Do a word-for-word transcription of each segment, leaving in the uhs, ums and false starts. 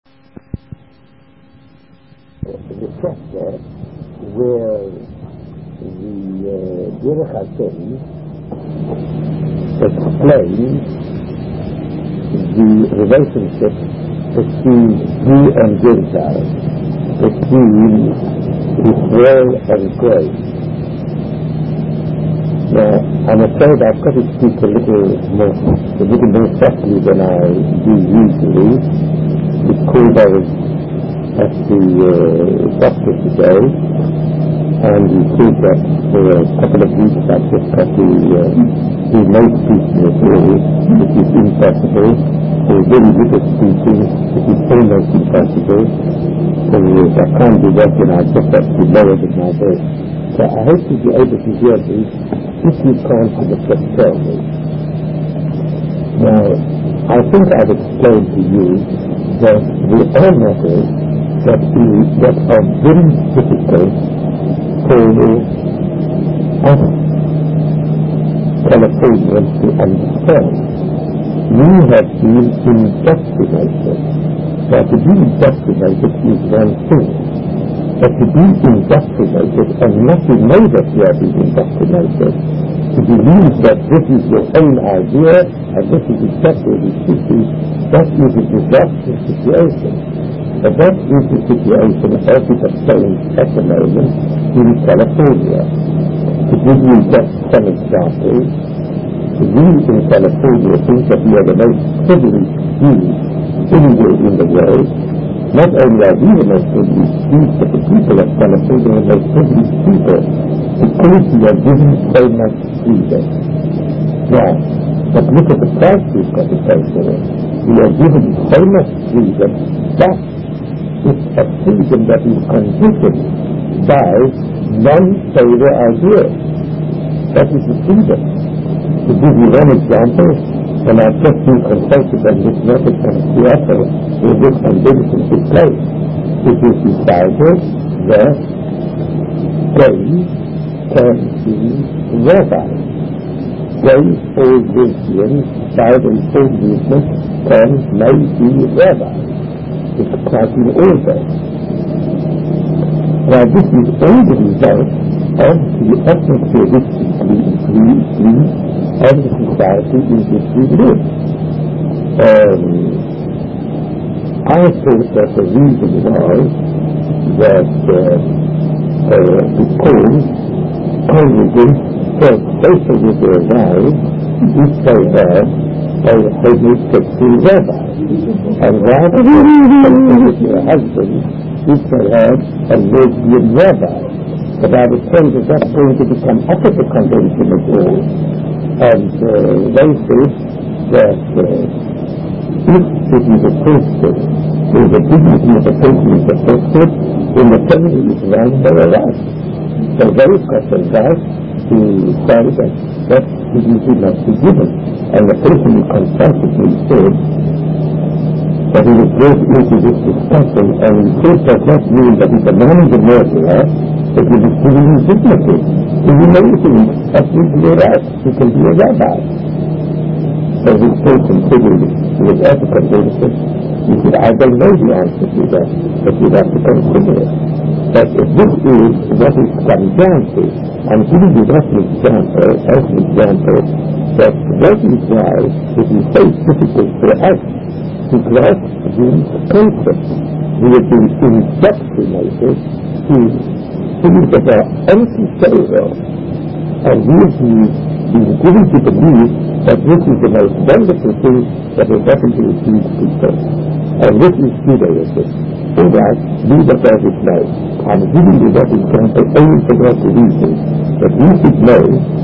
The chapter where the uh, Derech Hashem explains the relationship between Jew and Gentile, between Israel and Goy. Now, I'm afraid I've got to speak a little more, a little more softly than I do usually, because I was at the uh, doctor today, and he said that for a couple of weeks I've just got to uh, do no speaking at all, which is impossible, or very little speaking, which is almost impossible, so if I can't do that, then I just have to lower it in my bed. So I hope to be able to hear me. If you can't, you just tell me. Now, I think I've explained to you that there are matters that, is, that are very difficult for us Californians to understand. We have been indoctrinated. Now, to be indoctrinated is one thing. But to be indoctrinated and not to know that you are being indoctrinated, to believe that this is your own idea and this is exactly the city, that is a disastrous situation. But that is the situation as it has changed at the moment in California. To give you just some examples, we in California think that we are the most privileged Jews anywhere in the world. Not only are we the most privileged Jews, but the people of California are the most privileged people, because we are given so much freedom. Now, but look at the price we've got to pay for it. We are given so much freedom, but it's a freedom that is conditioned by non-Torah ideas. That is the freedom. To give you one example, when I've just been consulted on this matter from Seattle, where this convention took place, it is decided that gays can be rabbis. Gays or lesbians, child and full movement can, may be rabbis. It's quite in order. Now, this is all the result of the atmosphere which we live and the society in which we live. Um, I thought that the reason was that uh, uh, because congregants felt safer with their wives if they had a homosexual rabbi, and rather than safer with their husbands if they had a lesbian rabbi. But I was told that that's going to become up at the convention at all. And uh, they said that uh, if it is a question, if the dignity of the person is affected, then the family is wrong, they are right. So they've got the right to say that that dignity must be given. And the person who consulted me said that he was brought into this discussion, and he said does not mean that if a man is a murderer, that he was giving his dignity. So you know he is absolutely right. He can be a rabbi. So this person said he was at the convention. He said, I don't know the answer to that, but you'd have to consider it. But if this is what it comes down to, I'm giving you that example, as an example, that that is why it is so difficult for us to grasp these concepts. We have been indoctrinated to things that are anti-Torah, and we have been given to believe that this is the most wonderful thing that has happened to the Jewish people. And this is Judaism. All right, leave it as it may. I'm giving you that example only for that reason, that we should know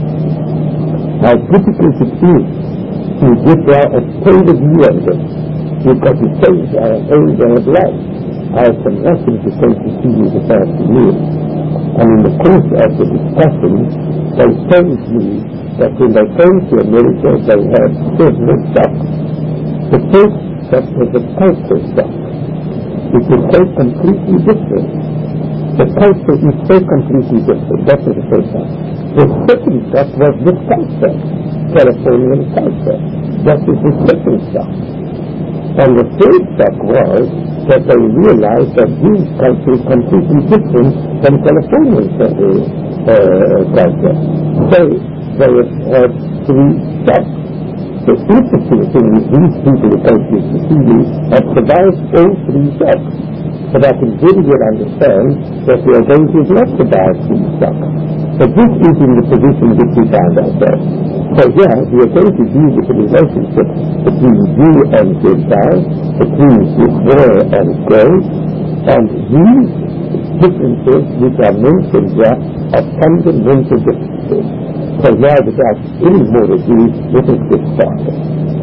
how difficult it is to get our point of view on this. We've got to change our own way of life. I have some lessons to take to see you this afternoon. And in the course of the discussion, they told me that when they came to America, they had several shocks. The first shock was a culture shock. It was so completely different. The culture is so completely different. That was the first shock. The second shock was the culture, Californian culture. That was the second shock. And the third shock was that they realized that Jewish culture is completely different from Californian uh, culture. So they had three shocks. The interesting thing is these people who came to see me have survived all three shocks. But I can very well understand that we are going to not survive these shocks. But this is in the position in which we find ourselves. So yeah, we are going to deal with the relationship between Jew and Gentile, between Israel and Gold, and these differences which are mentioned here are fundamental differences. So now, without any more ado, let us get started.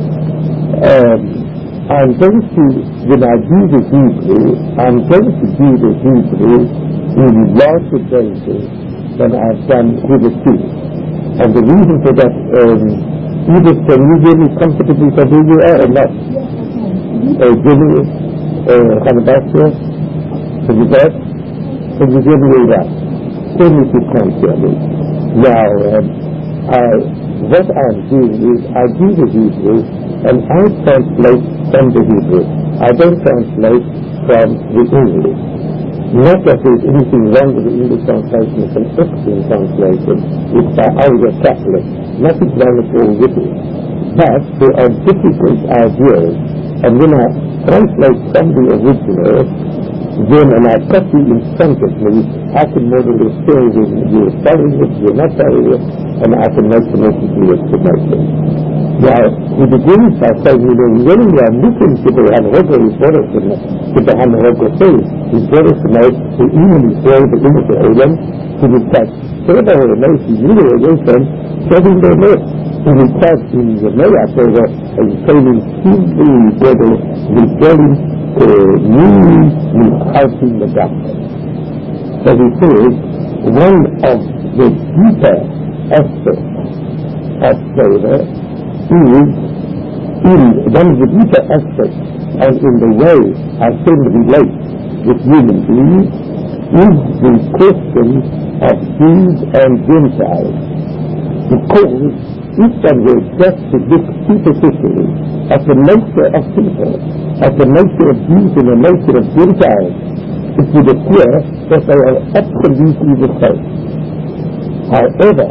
Um, I'm going to, when I do the Hebrew, I'm going to do the Hebrew in larger doses than I've done hitherto. And the reason for that, um, Edith, can you hear me comfortably from where you are or not? Uh, Jimmy, uh, Hanabastia, can you get? Can you hear me right? Tell me if you can't hear me. Now, um, I, what I'm doing is I do the Hebrew and I translate from the Hebrew. I don't translate from the English. Not that there's anything wrong with the English translation. It's an excellent translation. It's by Ira Kaplan. Nothing wrong at all with it. But there are difficult ideas, and when I translate from the original, then and I copy in front of me, I can more or less tell when you're following it, you're not following it, and I can make the necessary explanation. Now, he begins by saying, you know, when we are looking to the Hanhoga, he brought us to the Hanhoga faith. He brought us to know the even Israel, the English Olam, to the fact, Seba or Moshe, you know, away from serving their Lord. In the fact, in the Mayat, they were saying, simply, whether rebelling, newly helping the gospel. So he says, one of the deeper aspects of Torah is in one of the deeper aspects and in the way I can relate with human beings is the question of Jews and Gentiles. Because if one were just to look superficially at the nature of people, at the nature of Jews and the nature of Gentiles, it would appear that they are absolutely the same. However,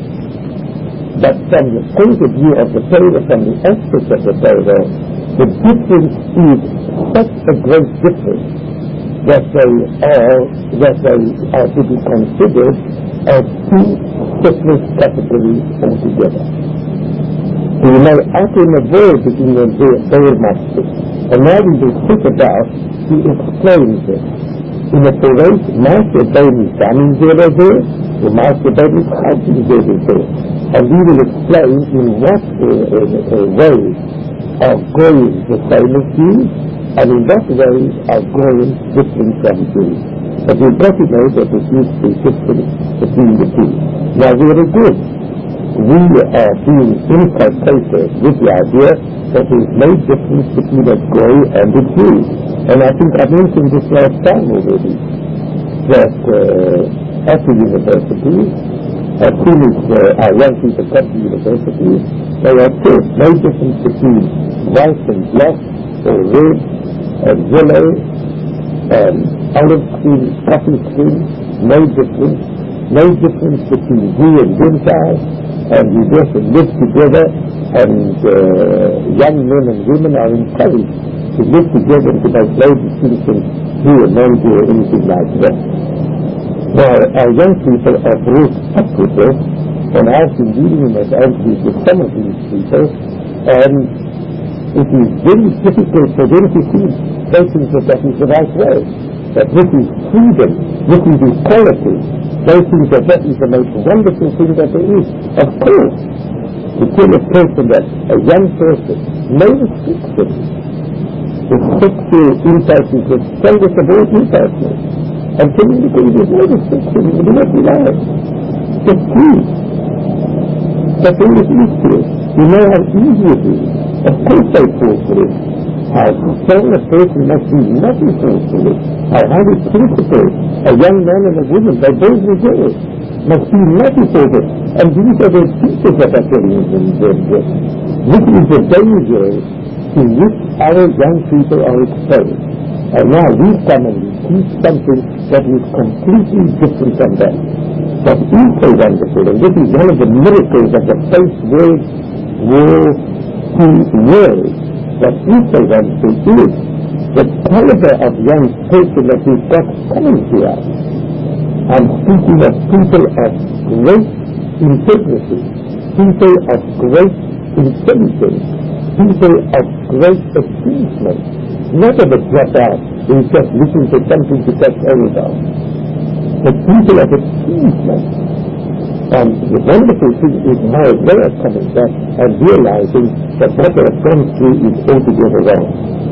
but from the point of view of the Torah, from the aspect of the Torah, the difference is such a great difference that they are, that they are to be considered as two separate categories altogether. So you know, after in the world between the Torah master, and now we will think about to explain this. In the Torah, master Bani Samin Zera there, the master Bani Chajin Zera there. And we will explain in what uh, uh, uh, ways are going the same as Jews, and in what ways are going different from Jews. But we've got to know that there is a difference between the two. Now, very good. We are being inculcated with the idea that there is no difference between a Goy and a Jew. And I think I mentioned this last time already, that uh, at the universities, as soon as uh, our young people come to universities, they are taught no difference between white and black, or red and yellow, and olive skin, coffee skin, no difference, no difference between Jew and Gentile, and we just live together, and uh, young men and women are encouraged to live together and to make no distinction Jew and non-Jew or anything like that. Now, our young people are brought up with this, and I've been dealing in this attitude with some of these people, and it is very difficult for them to see those things that that is the right way, that this is freedom, this is equality, those things that that is the most wonderful thing that there is. Of course, to tell a person that, a young person, no restriction, the sexual impulse is the strongest of all impulses. And communicating is no restriction, you do not rely. Just choose. But there is used to it. You know how easy it is. Of course they fall for it. How strong a person must be nothing falls for it. How highly principled a young man and a woman, they both enjoy it, must be nothing for it. And these are the teachers that are telling them this. This is the danger to which our young people are exposed. And now we come and we teach something that is completely different from that. But is so wonderful, and this is one of the miracles of the First World War Two world. What is so wonderful is the caliber of young person that we've got coming to us. I'm speaking of people of great integrity, people of great intelligence, people of great achievement, not of a dropout who's just looking for something to touch over, but people of achievement. And the wonderful thing is how they are coming back and realizing that what they have gone through is altogether wrong.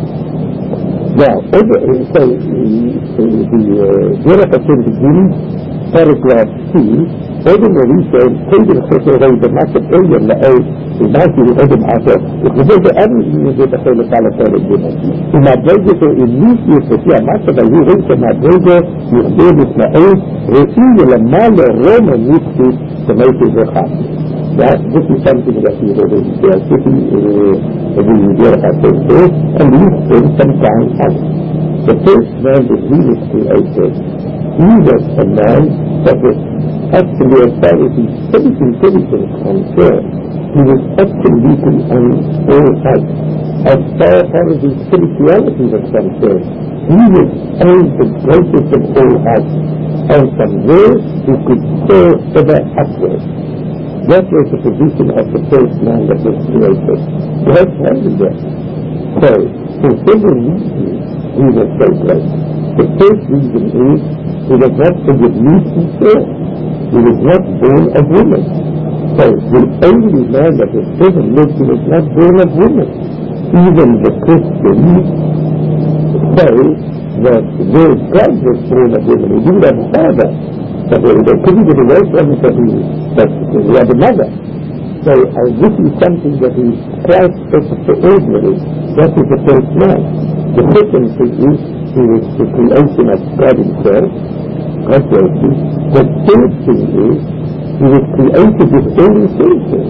Now, over, so the Jeremiah twenty-three, paragraph two, ordinary says, "Taken Chesed Rei B'Matzah Elyon La'ei B'Matzah Odom Ato." It was over every year that the Chesed Palestine given. In Madrege, so in this year, so here Matzah by you reach in Madrege, Yisrael Yisrael, Re'im Yelamal Roma Nitzit to make it Recham. That this is something that we already there, sitting in the Jeremiah twenty-three, and we spend some time on it. The first man that he was created, he was a man that was actually, as far as his faith intelligence concerned, he was absolutely on all sides. As far as his spirituality was concerned, he was only the greatest of all heights, and from there he could soar ever upward. That was the position of the first man that was created. That's only that. So, for several reasons, he was so great. The first reason is he was not a good himself. He was not born of woman. So the only man that was ever lived, he was not born of woman. Even the Christians say that their God was born of woman. He didn't have a father. But they, they couldn't get away from it, that he, that he had a mother. So uh, this is something that is quite extraordinary. That is the first man. The second thing is he was the creation of God himself. God created him. The third thing is he was created with all his senses.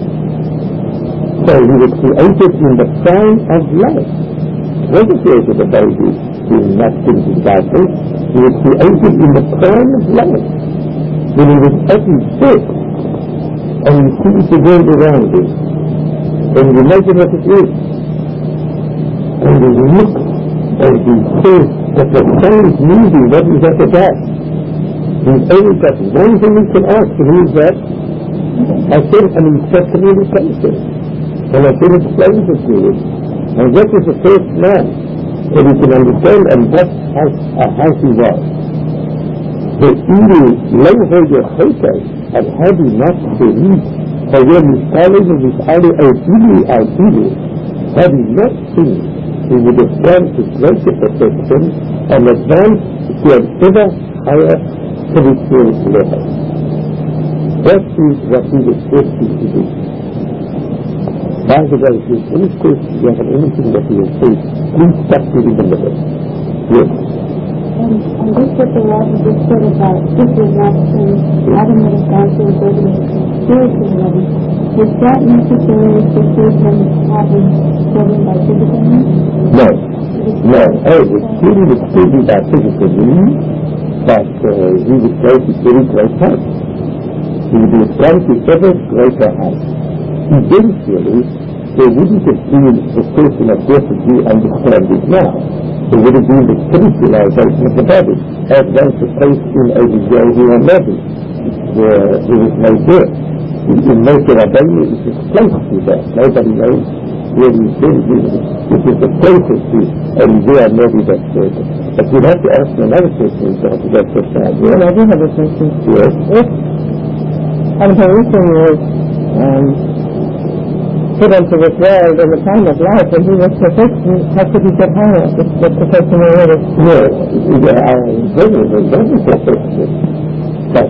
So he was created in the prime of life. He wasn't created a baby doing nothing in darkness. He was created in the prime of life. When he was at his best, and he sees the world around him, and you imagine what it is, and he looks and he says that the sun is moving, what is that about? He's only got one thing he can ask, and who is that? I said, I mean, it's communication. And I can explain it to you. And that is the first man that he can understand, and that's how, uh, how he was. The evil language of Hotel and had he not believed for when he followed and his idol of evil are evil, had he not seen, he would have gone to greater perfection and advanced to an ever higher spiritual level. That is what he was destined to do. By the way, if there's any question you have anything that you will say, please stop it in the middle. Yes. And, and this what the Lord just said about this is not true. Adam would have gone to a building spiritual level. Was that necessarily to save him having children by physical means? No. No. Oh, it really was saved by physical means, but uh, he would go to very great heights. He would have gone to ever greater heights. Eventually, there wouldn't have been the person of death as we understand it now. There would have been the spiritualization of the body, as was the case in over Yehuda Levi, where there was no death. In Moshe Rabbeinu, it is close to that. Nobody knows where he's been. It is the closest to Yehuda Levi that said it. But we'd have to ask another question to get this down. Well, I do have a question. Yes. If Abraham was um, put into this world in the time of life when he was perfection, how could he get higher if the perfection already? Yes, I agree with that perfection. But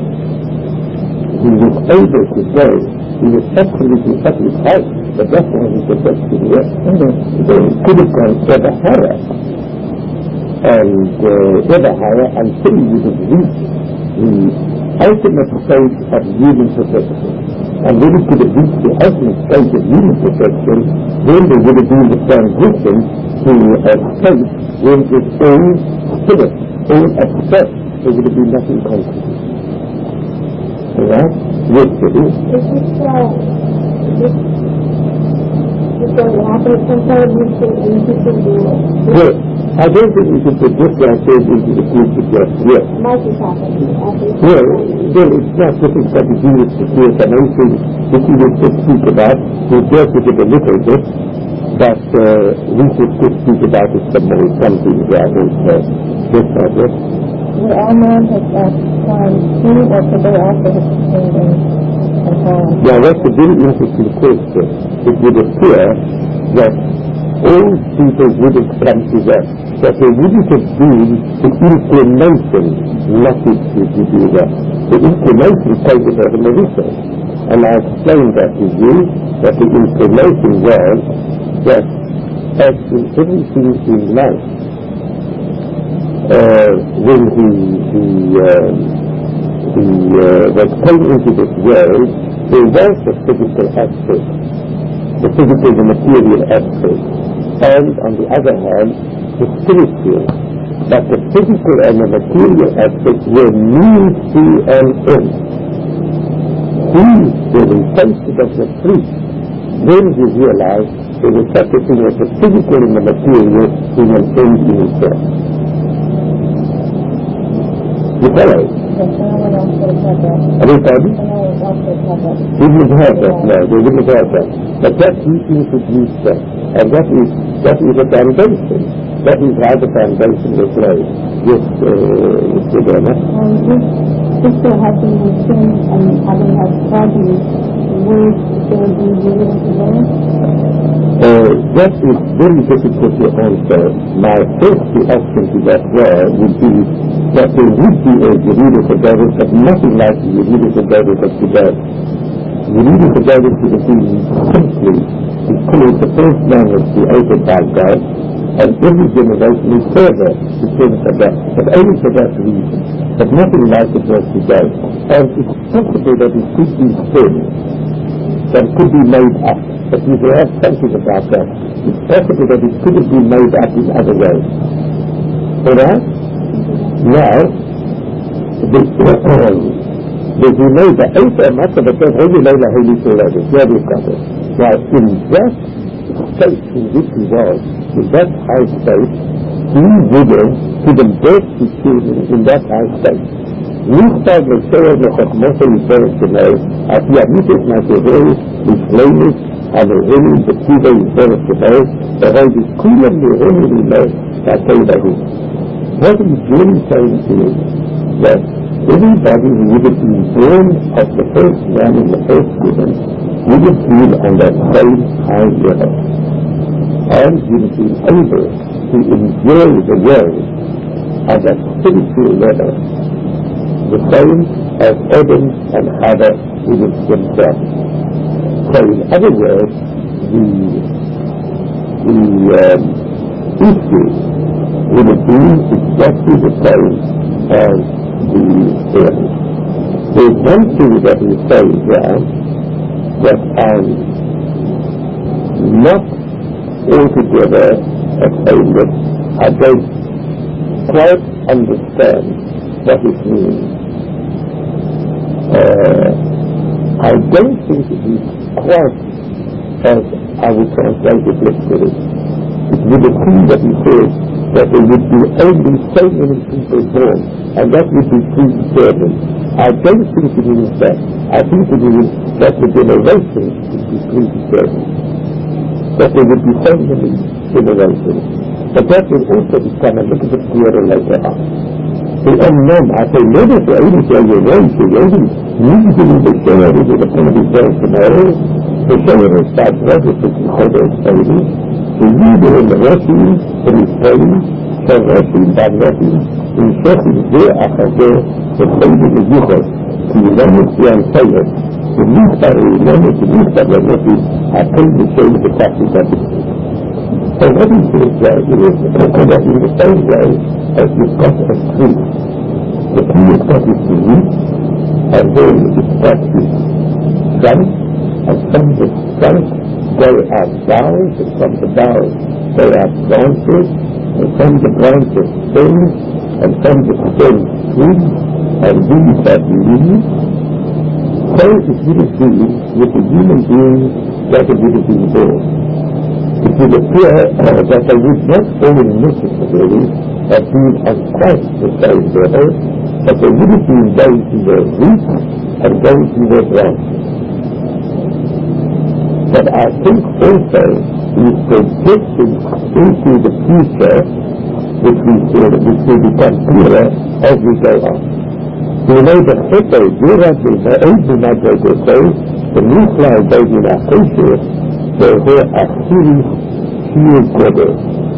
he was able to go, he was absolutely at his height, but that's why he perfected it. Mm-hmm. So he could have gone ever higher, and uh, ever higher until he would have reached the ultimate state of human perfection. and when it could have reached the ultimate state of human perfection, then there would have been the transition to a state where it was all spirit, all abstract. There would have been nothing concrete. Alright? Yes, it is. Is this, uh, is this, is going to happen at some point in the future? Yes. I don't think we can put this ourselves into the future just yet. Might be happening. Well, then it's not different from the genius to create an anything that you would just speak about. We dealt with it a little bit, but uh, we should just speak about it some more, something that is uh, this subject. Will all men have uh, time too, or could they also have sustained and time? Now, that's a very interesting question. It would appear that all people wouldn't come to that, that they wouldn't have been the inclination not to, to do that. The inclination came to Adam and Eve. And I explained that to you, that the inclination was that as in everything in life, uh, when he, he, uh, he uh, was came into this world, there was a physical aspect, the physical, the material aspect, and on the other hand, the spiritual. But the physical and the material aspects were means to an end. He, when he tasted of the fruit, then he realized there was such a thing as the physical and the material in an end in itself. You follow? Yes, no one else would have had that. I mean, pardon? No one else would have had that. They wouldn't have that, no, they wouldn't have that. But that he introduced that. And that is, that is a foundation. That is how the foundation was laid. Yes, uh, Mister Bernard. Um, this, this still has been in sin and having had tragedy, would there be unity today? Uh, that is very difficult to answer. My first reaction to that word would be that there would be a Yerida Kodesh, but nothing like the Yerida Kodesh of today. Yerida Kodesh would have been simply because the first man was created by God, and every generation is further because of that, but only for that reason. But nothing like it was today. And it's possible that it could be sin, that it could be made up. But you will have something about that. It's possible that it could have been made up in other ways. Alright? Now, the, um, the Zunayda, Asa Makkah, but then Holy Layla, Holy Layla, where we've got it. Now, in that state in which he was, in that high state, he would have given birth to children in that high state. Nishtag Meshayah Mechokmosa Yisrael Shenei, Ati Amitis Matevei, Mishleinis, Aloheni, Bekiva Yisrael Shenei, Behoi Bikulam Leheni Rileh, Tatei Bahu. What he's really saying is that everybody who would have been born of the first man in the first woman would have been on that same high level. And would have been able to enjoy the world at that spiritual level, the same as Adam and Hava would have themselves. So in other words, the, the um, issue would have been exactly the same as the end. There's one thing that he says there that I'm not altogether afraid that I don't quite understand what it means. Uh, I don't think it is quite as I would translate it literally. It would appear that he says that there would be only so many people born, and that would be predetermined. I don't think it means that. I think it means that the generation would be predetermined. That there would be so many generations. But that will also become a little bit clearer later on. The unknown, I say, never for any day you're going to, you're going to need to be the share of the penalty there tomorrow. The share of that register to hold those babies. The leader in the Russian, in his pain, so Russian, bad Russian, in Sheffield, there after there, the baby is with us. To remember the unfair, the least I remember, the least I remember, I paid the shame of the practice of it. So what he says there is that in the same way as you've got a tree, the tree has got its roots, and then it's got its trunk, and from the trunk go out boughs, and from the boughs go out branches, and from the branches stems, and from the stems twigs, and these have leaves. So it would have been with the human being that it would have been born. It would appear uh, that they would not all necessarily have been on quite the same level, but they would have been those who were roots and those who were branches. But I think also is projected into the future, which we feel which will become clearer as we go on. We know that Hefe, Gerard, the Eid Madrego says, the Nukla David Akoshe, the He Achiri, Shir Godo.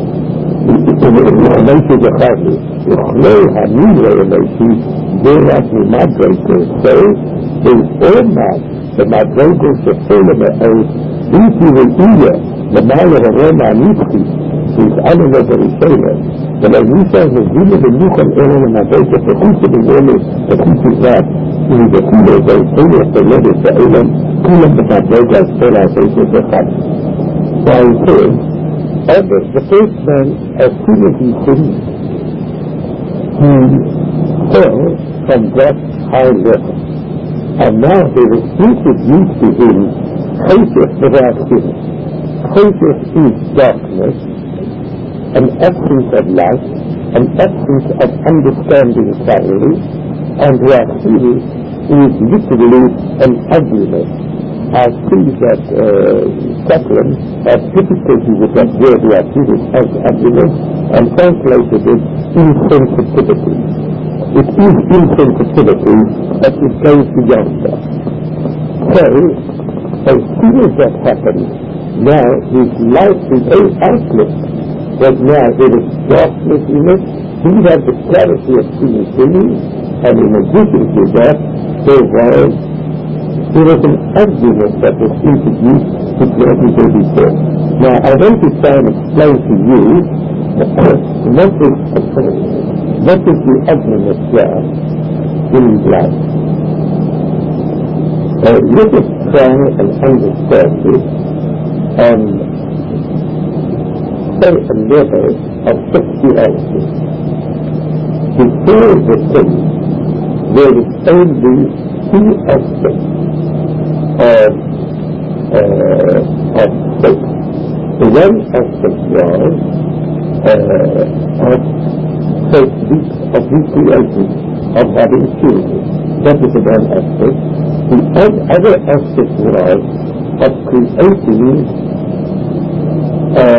Emeshi Zechari, Uchlei Hamile Emeshi, Gerard, the Madrego says, the Omad, the Madrego Shefele Eid, Binti Re'iyah, the Maya Roma Nifti, is Alama Berishaila, the Lanisha has been the Nukhan Aaron and Madrego, the Hutu the Women, the Hutu Rab, who is the Kula, the Kula, the Lede, the Elam, Kula, the Madrego, as well as the Zechari. So I said, Albert, the first man, as soon as he finished, he fell from that high level. And now there was introduced to him Cheshech without sin. Cheshech is darkness, an absence of light, an absence of understanding thoroughly, and Rahil is literally an ugliness. I see that uh, Kaplan has difficulty with that word Rahil as ugliness and translated it insensitivity. It is insensitivity, but it goes beyond that. So, as soon as that happened, now his life, his whole outlook was now there was darkness in it. He had the clarity of seeing things, and in addition to that, there was there was an ugliness that was introduced to everything before. Now, I want to try and explain to you what is what is the ugliness there in his life. Uh, let us try and understand this and say a level of sexuality. Before the thing, there is only two aspects of, uh, of sex. The one aspect was uh, of, so of recreation, of having children. That is the one aspect. The other aspect was of creating a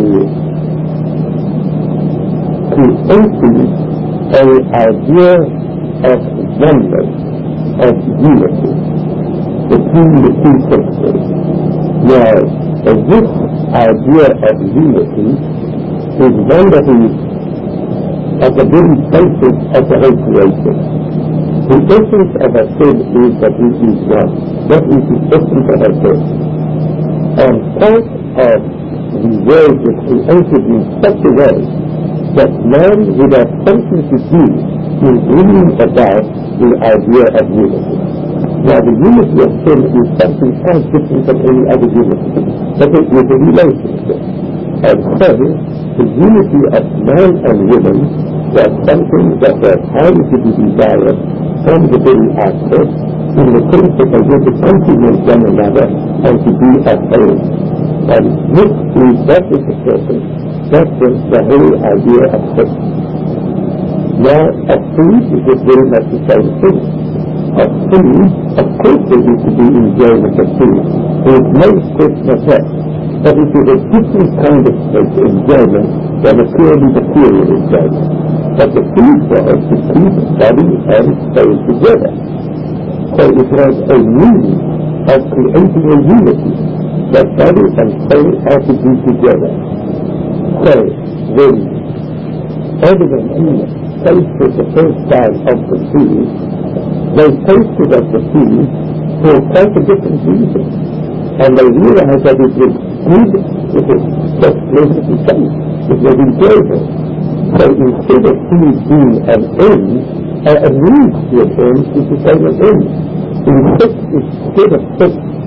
creating an idea of oneness, of unity between the two sexes. Now, this idea of unity is one that is at the very basis of the whole creation. The essence of a sin is that it is one. That is the essence of a sin. And part of the world is created in such a way that man would have something to do in bringing about the idea of unity. Now, the unity of sin is something quite different from any other unity, but it is a relationship. And so, the unity of man and woman was something that was highly to be desired from the very outset, in the sense that they were to complement one another and to be at home. And this is, that is the purpose, that is the whole idea of sex. Now, of food, it is very much the same thing. Of food, of course there is to be enjoyment of food. There is no question of that. But it is a different kind of enjoyment than a purely material enjoyment. But the food was to keep body and soul together. So it was a means of creating a unity, that body and soul are to be together. So when Adam and Eve tasted the first time of the food, they tasted of the food for quite a different reason. And they realized that it was good, it was just pleasant to taste, it was enjoyable. So instead of food being an end, uh, a means to an end, it became an end. In fact, instead of sex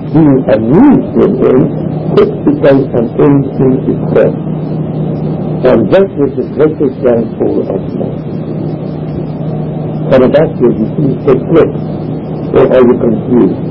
being amused with him, it becomes an end in itself. And that was the greatest downfall of man. And that's where you see the flip, or are you confused?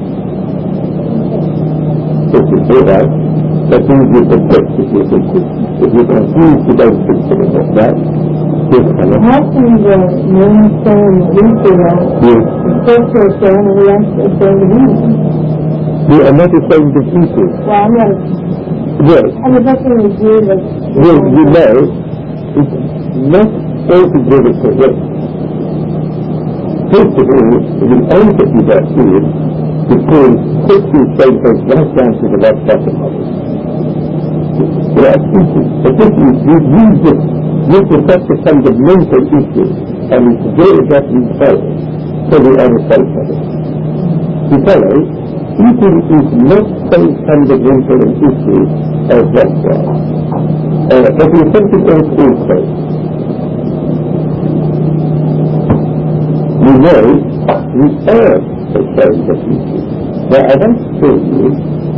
If you say that, that means you're perplexed if you're confused. If you're confused, you don't think about that. Yes, how can the moon stand Lucifer, yes. Lucifer stand and the rest of the moon? They are not the same diseases. Well, I'm not, Yes. I mean, that's what we do with... Well, you know, it's not altogether correct. First of all, the answer to that is because sexual state goes right down to the left bottom of it. There are people, particularly if you use this, this is such a fundamental issue, and it's very badly solved, so we are a solve of it. You follow, eating is not so fundamental an issue as that was. Uh, but there's something else also. You know, we are a solve of issue. Now, I want to tell you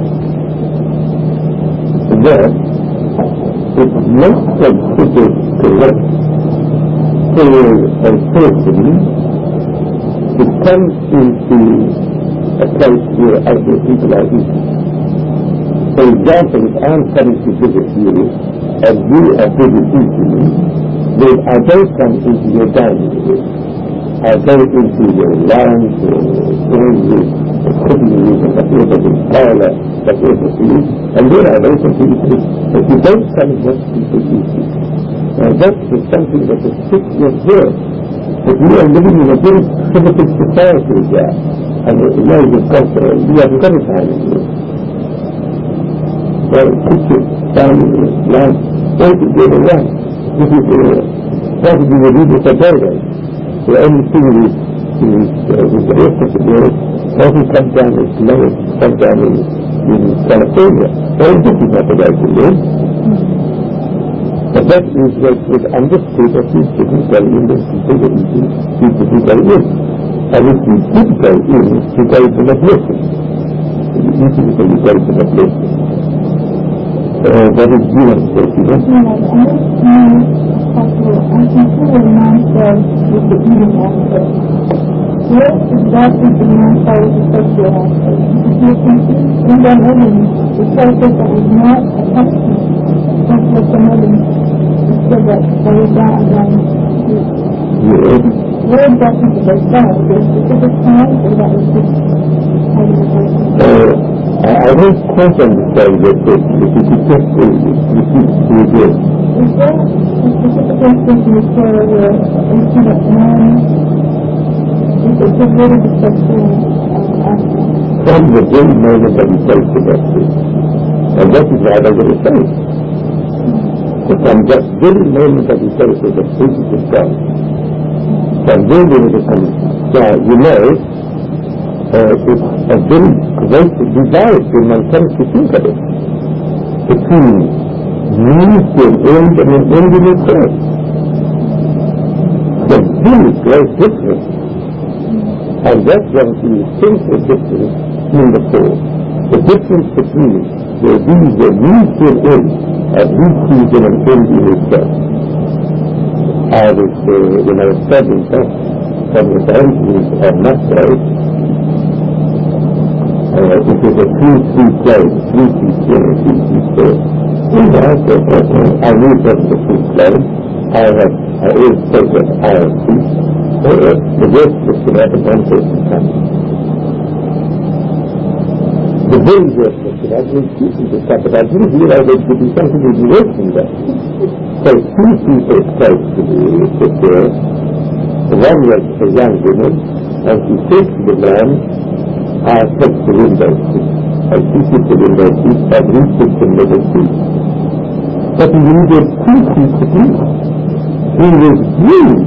that it's not considered correct for a person to come into a place where other people are eating. For example, if I'm coming to visit you and you are busy eating, then I don't come into your dining room. I go into your lounge or drawing room, or cooking room, or whatever the parlor, whatever it is, and then I don't come to eat. But you don't come just to eat. Now that is something that is fixed your word. But we are living in a very primitive society there. And you know, you've got, uh, you haven't got a dining room. Well, kitchen, dining room, lounge, all together one. This is uh, possibly the reason for burger. The only thing is, is uh, with the rest of the world, doesn't come down as low as it comes down in, in California. Well, this is not the way to live. But that is what was understood that we shouldn't go in and people were eating, people who go in. And if you did go in, you go to the blessing. If you eat it, you go to the blessing. Uh, that is you and so you know? Yeah, I don't know, I consider non-self with the eating aspect. What exactly the non-self is the sexual aspect? If you're confused in that living, the self that is not a person, that's what the living is said that there is that and then Yes. where exactly did they start? Is there a specific time or that was just how you were Uh, I, I don't quite understand your question. If you could just uh, repeat it again. Is there a specific instance in the story where they see that man is a good rid of the sexual aspect? From the very moment that he takes the blessing. And that is why I'm going to say it. From that very moment that he takes the blessing is gone. From then when it becomes, yeah, you know, uh, it's a very great divide when one comes to think of it. Between means to an end and an end in itself. The very great difference. And that's one of the essential difference in the four. The difference between where these were means to an end and these things in an end in itself. I was, uh, when I was studying that, from the boundaries of Moscow, uh, it was a three-three play, three-three play, three-three play. In that, uh, uh, I knew that was a three play. I had, I always said that I had three. Uh, the rest was to have a one person coming. The very worst was to have been teaching this stuff, but I didn't realize there would be something even worse than that. So two people spoke to me, that there. One was a young woman, and she said to the man, I took the window seat. I took the window seat, and he took the middle seat. But he needed two seats apiece. He was huge.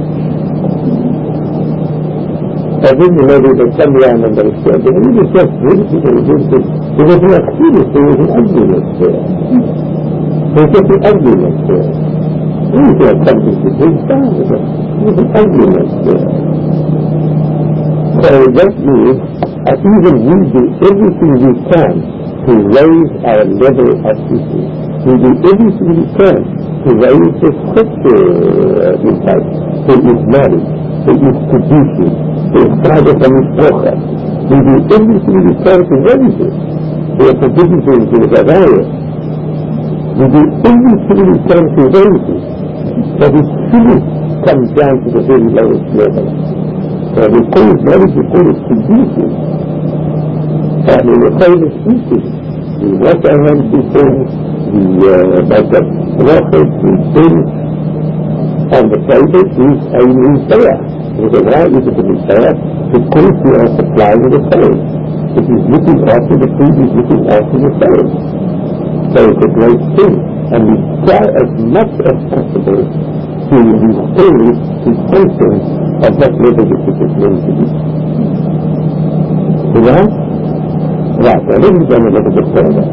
I think the lady that come around and they said, but he was just beautiful, there was just, there was not serious, there was an ugliness there. There was just an ugliness there. He was not something to bring down, there was an ugliness there. So that means And even we do everything we can to raise our level of teaching. We do everything we can to raise the scripture uh, impact. There is marriage, there is producing, there is private and broker. We do everything we can to raise it. There are provisions in the area. We do everything we can to raise it. But it shouldn't come down to the very lowest level. So we call it marriage, we call it producing. And in the famous eating, we wash our hands before we uh, make a rocket, we sing, and the private is a new prayer. So why is it a new prayer? Because we are supplying the soul. It is looking after the food, is looking after the soul. So it's a great thing. And we try as much as possible to restore it to something of that level that it is meant to be. You know? Right, now let me go a little bit further.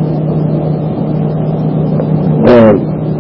Um,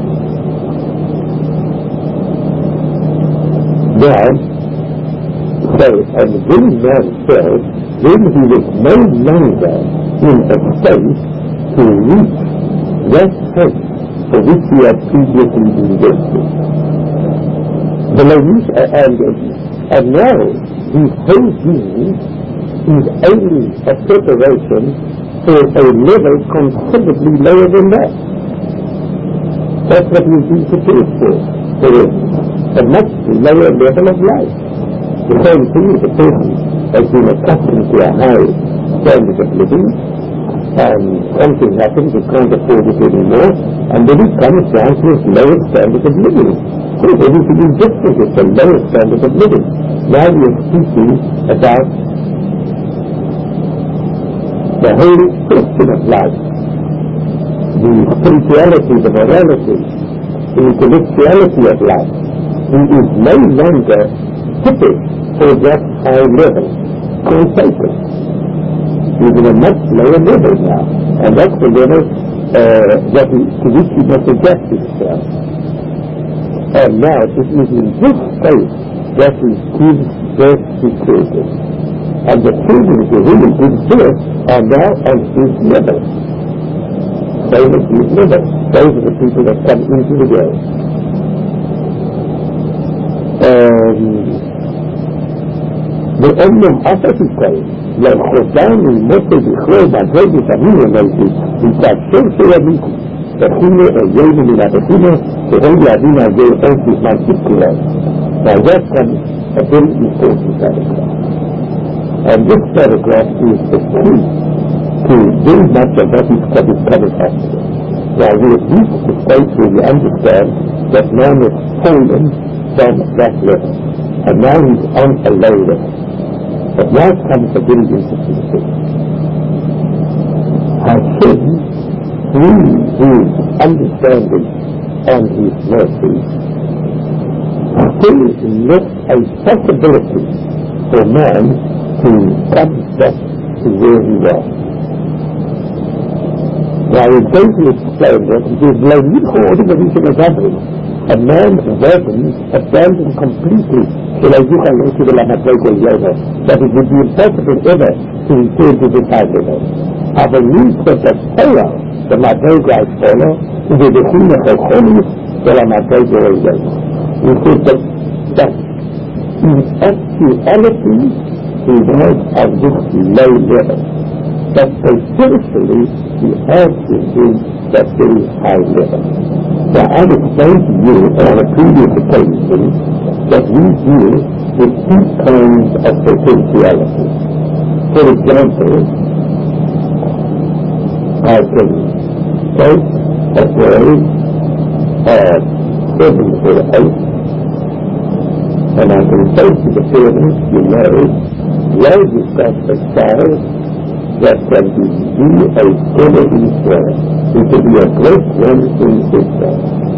now, so, and when man fell, then he was no longer in a state to reach that height for which he had previously been destined. The ladies are angry, and now his whole being is only a preparation for a level considerably lower than that. That's what he's been prepared for, for a much lower level of life. The same thing is a person has been accustomed to a high standard of living, and something happens, it can't afford it anymore, and then it comes down to its lower standard of living. So everything is different, it's a lower standard of living. Now we are speaking about the whole question of life, the spirituality, the morality, the intellectuality of life. He is no longer fitted for that high level, can't take it. He's in a much lower level now, and that's the level uh, that he, to which he must adjust himself. And now it is in this state that he gives birth to children. And the children who really give birth are now on his level. Same as his level. Those are the people that come into the world. Um, لأنهم أساسي للخدام الموت بخير بعد يسمونه ميتي بتأثير سياديكم تكون الجيد من أبسينه وهم يعدين الجيد أنت من تكون فذات كان a very important paragraph. And this paragraph is the key to very much of what is coming after. Now we have reached the stage where we understand that man has fallen from that level, and now he's on a low level. But now comes a very interesting thing. Hashem, through his understanding and his mercy, still left a possibility for man to come back to where he was. Now we're going to explain that it is like you holding a vision of others. A man's weapons abandoned completely that it would be impossible ever to return to this high level. Our needs that the Torah, the Madrigal is follow, is the Bechina of Holy, the Madrigal is well. We said that, that in actuality, he was on this low level. But essentially, he has to do that very high level. Now, I've explained to you on a previous occasion that we deal with two kinds of potentiality. For example, I can take a boy of seven or eight, and I can say to the parents, you know, now you've got a child that can be, be a good in Israel. It can be a great one in Israel.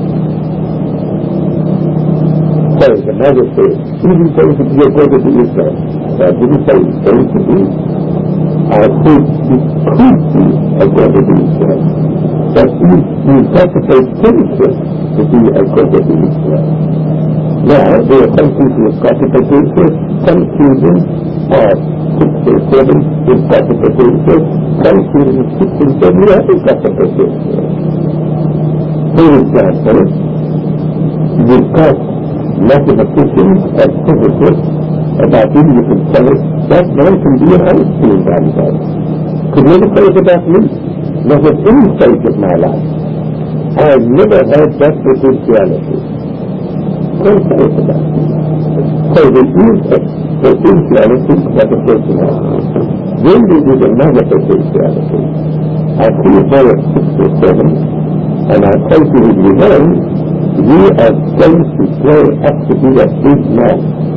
So the mother says, he's going to be a good in Israel. So I didn't say he's going to be. I said he could be a good in Israel. But he's got the potential to be a good in Israel. Now, there are some people who've got the potential, some children are six or seven who've got the potential, some children are six and seven who haven't got the potential. For example, you've got mathematicians and physicists, about whom you can tell us that man can be an high school graduate. Could never say it about me, not at any stage of my life. I have never had that potentiality. Don't say it about me. So there is a potentiality that a person has. Then there is another potentiality. I see a boy of six or seven, and I say to him, you know, you are going to grow up to be a big man.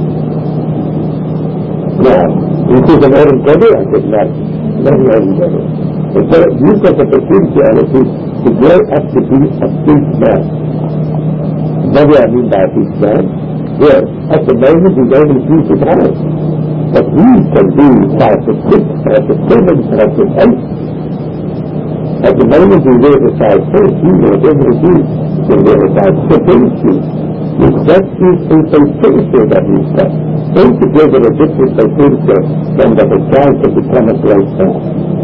Now, this is an Aaron brother, I said, no, not an Aaron brother. So you've got the potentiality to grow up to be a big man. What do I mean by a big man? Well, at the moment he's only three feet high. But he can be five foot six, five foot seven, five foot eight. At the moment he wears a size fourteen, or whatever it is, he can wear a size fifteen. If that is a potential that he's got, altogether a different potential than that a child can become a great man.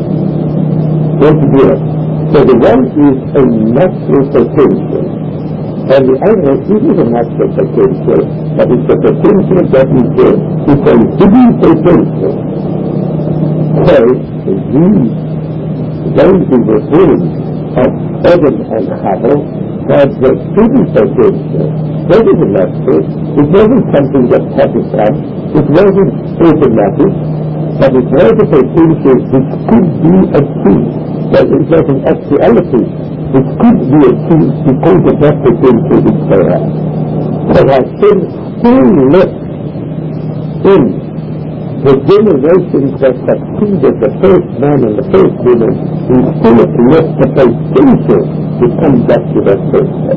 Don't you hear? So the one is a natural potential, and the other isn't a natural potential, but it's a potential that is there. It's a hidden potential. So, these, those who were born of Adam and Chava had the hidden potential. That isn't natural. It wasn't something that happened to us. It wasn't automatic, but it was a potential which could be achieved. That it was an actuality which could be achieved because of that potential which they had. So our sin still left in the generations that succeeded the first man and the first woman, we still left the potential to come back to that first man.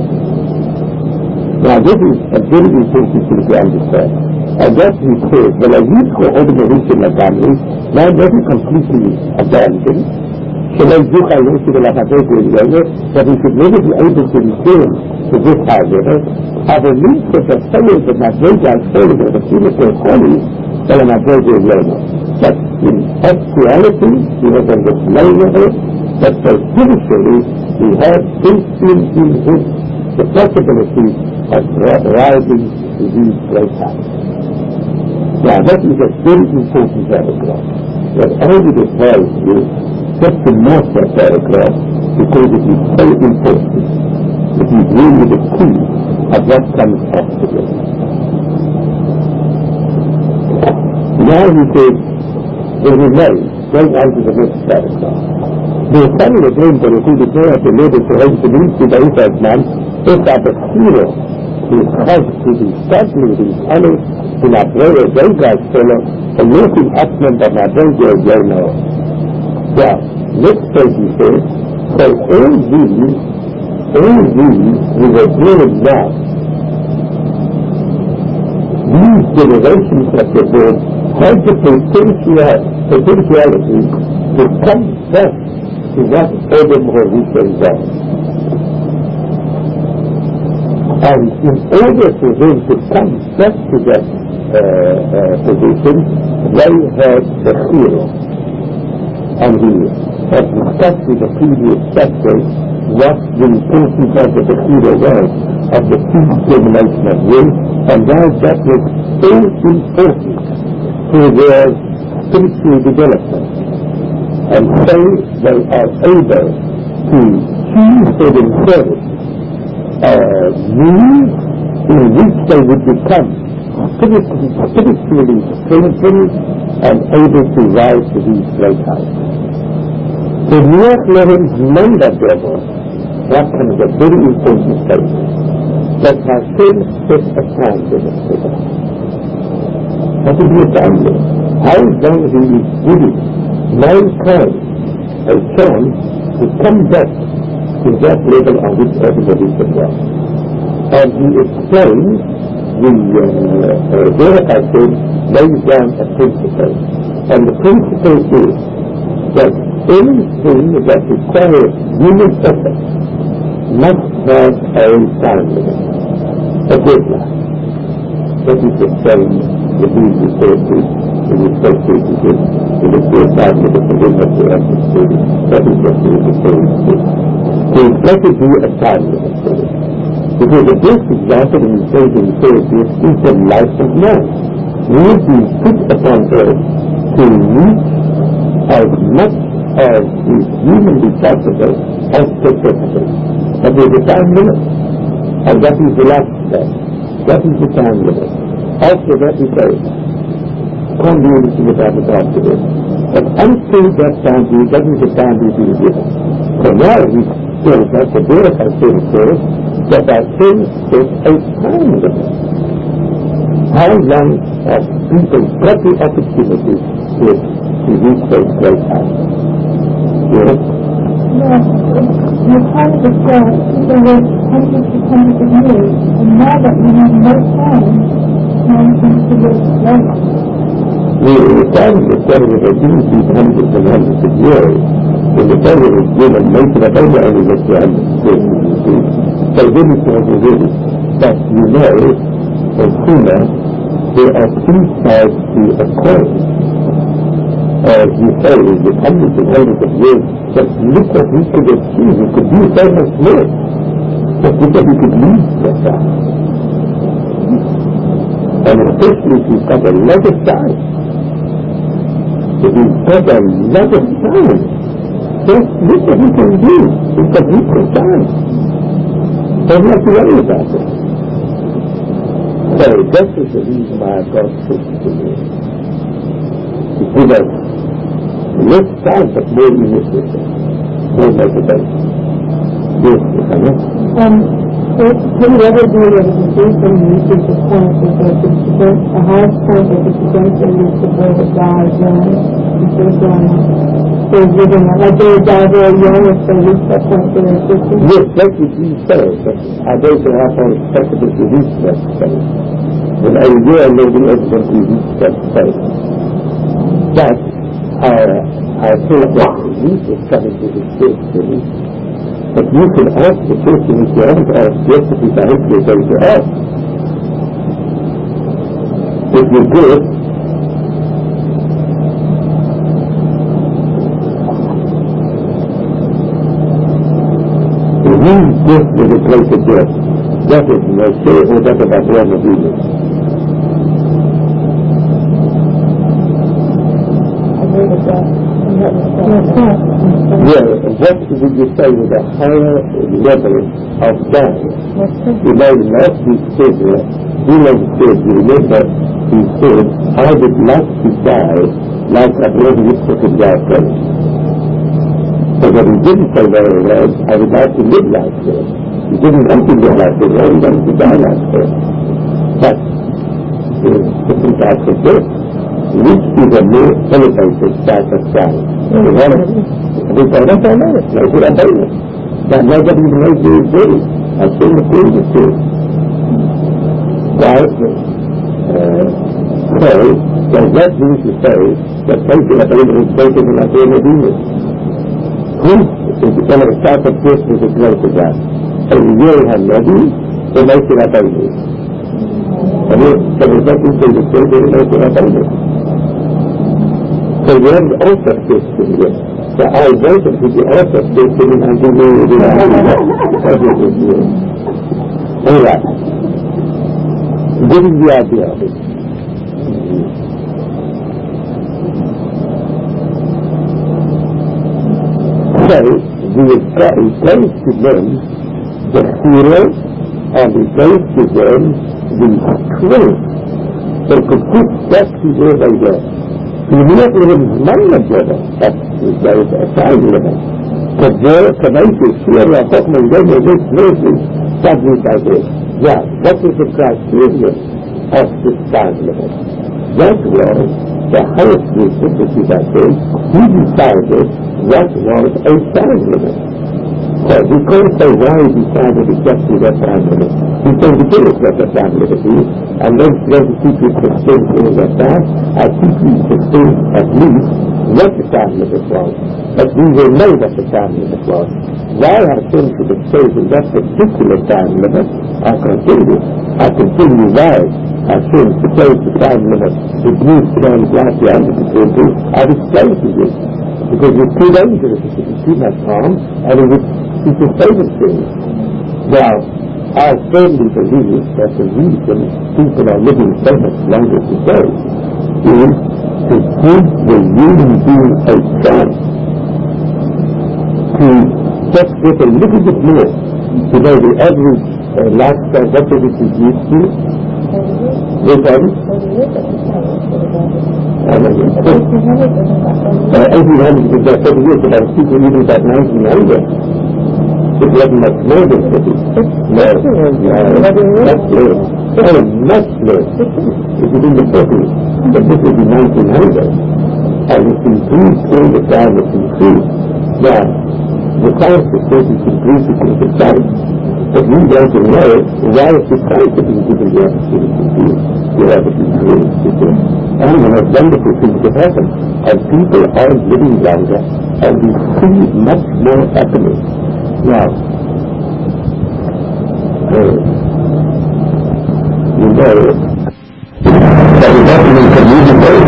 Now this is a very important thing to understand. And that he says, well, a youth for ordination of families, now doesn't completely abandon. So then Zucha learns to the Lachadego in Yoga, that he should never be able to return to this however, have a means of the fellows of Madrega and fellows of the Philippine Holy, than a Madrega in Yoga. But in actuality, he was on this low level, but potentially he had built in him the possibility of rising to these great heights. Now that is a very important paragraph. What I would advise you just to mark that paragraph because it is so important. It is really the key of what comes after this. Now he says, there is no, going on to the next paragraph. The family of Rome, the Recuda Prayer, the Lord is the Holy Community, the Inside Man, is that the hero who has to be studying these honors in a prayer of God's fellow, and looking up them by my brother of Yono. Now, next page he says, so all these, all these who were born now, these generations that were born, had the potential, potentiality to come back to what Adam Horishon was. And in order for them to come back to that uh, uh, position, they had the hero. And we had discussed in the previous chapter what the importance of the hero was of the predetermination of will, and why that was so important for their spiritual development. And so they are able to choose for themselves Uh, means in which they would become spiritually, spiritually strengthened and able to rise to these great heights. The New Levels member devil, that comes a very important statement, that Hashem set a time limit for them. What is the time limit? How long he is giving mankind a chance to come back to that level on which everybody can work. And he explains the uh, there I said lays down a principle. And the principle is that anything that requires human effort must have a time limit, a deadline. That is the same that these resources in the associated with in the suicide limit that we have to understand. That is what we are saying. So let it be a time limit for it. Because the best example in the saving service is the life of man. We have been put upon earth to reach as much as is humanly possible as perfection. But there is a time limit. And that is the last step. That is the time limit. After that we say, can't do anything about it after this. But until that time, that is the time we do it. So now we still have to verify things first, that our things take a time limit. How long have people got the opportunity to, to reach those great heights? Yes? Yes, the time of the prayer, people live hundreds and hundreds of years, and now that we have no time, time seems to live slower. The time of the prayer that they didn't do hundreds and hundreds of years, when the prayer was given, most of the only only was the hundreds of years, you see. So then it was really, but you know, in Kuna, there are two sides to a coin. As you say, with hundreds and hundreds of years, but look what we could achieve. We could do so much more. But look what we could lose that time. And especially if you've got a lot of time. If you've got a lot of time, just look what we can do. We've got equal time. Don't have to worry about it. So that is the reason why God says to me, to give us less time but more initiative, more motivation. Yes, Susanna? Um, have you ever been able to see some research of points that they could support the highest point that could potentially reach the goal that God young instead of going so living it? Like they would die very young if they reach that point they were fifty? Yes, that's what you say, but I don't know how far it's possible to reach that stage. And a year maybe everybody reach that stage. But I, I think that the reach is coming to the stage to reach. But you can ask the question if you haven't asked yet, if you haven't, you're going to ask. If you do it, whose gift is a place of death? That is Moshe or that of Abraham Avinu? Yeah, what would you say was a higher level of God? You know, last week said, he said, you remember, he said, I would like to die like Abraham Yitzchak and Yaakov. So what he didn't say very well, I would like to live like this. He didn't want to live like this, he wanted to die like this. But, there's different types of death. Which is a more elevated type of time? We don't know. Like what I told you. That nobody knows who is doing. I've seen the previous two. Right? Uh, so, does that mean to say that people are able to take it in a way of Venus? Who is the kind of type of person is close to that? So you have Nabi, or most of that baby. And if there is nothing to the state, there is most of that baby. So you have also system here. So I wanted to be also system and I do know you do that. Alright. This is the idea of it. So we are going to learn the hero and we are going to learn the strength. So to put that to where they go. في نية المهمة جدا بس أسعيد لها كذلك الشيء يعطيك من جنة جيد ليش تبني بعدين yeah, that is the criteria of this time limit. That was the highest wisdom that he got in. He decided that was a time limit. So we can't say why he decided exactly that time limit. He said he did it what the time limit is, and then he doesn't teach you sixteen things like that. I teach you sixteen at least what the time limit was. But we will know what the time limit was. Why I came to the stage in that particular time limit, I continue. I continue why. עשו שתי שתיים למות בדמות טרנסלציה אנטי-פסיכולוגית, I've explained to you because it's too dangerous if it's too much harm and it would supersede things. Now, I firmly believe that the reason people are living so much longer today is to give the human being a chance to just get a little bit more to know the average uh, lifespan, what does it reduce to? Yes, Abby? eighteen hundred is about thirty years, but I was speaking even about nineteen hundred. It wasn't much more than thirty. No, no, much less. Oh, much less. It was in the forties, but this will be nineteen hundred. And it's improved all the time, it's improved. Now, the science of course is improved because of science. But we want to know why is the science being given the opportunity to to have it improved. And the most wonderful things have happened. And people are living longer and we see much more happiness. Now, uh, you know, that is happening for music very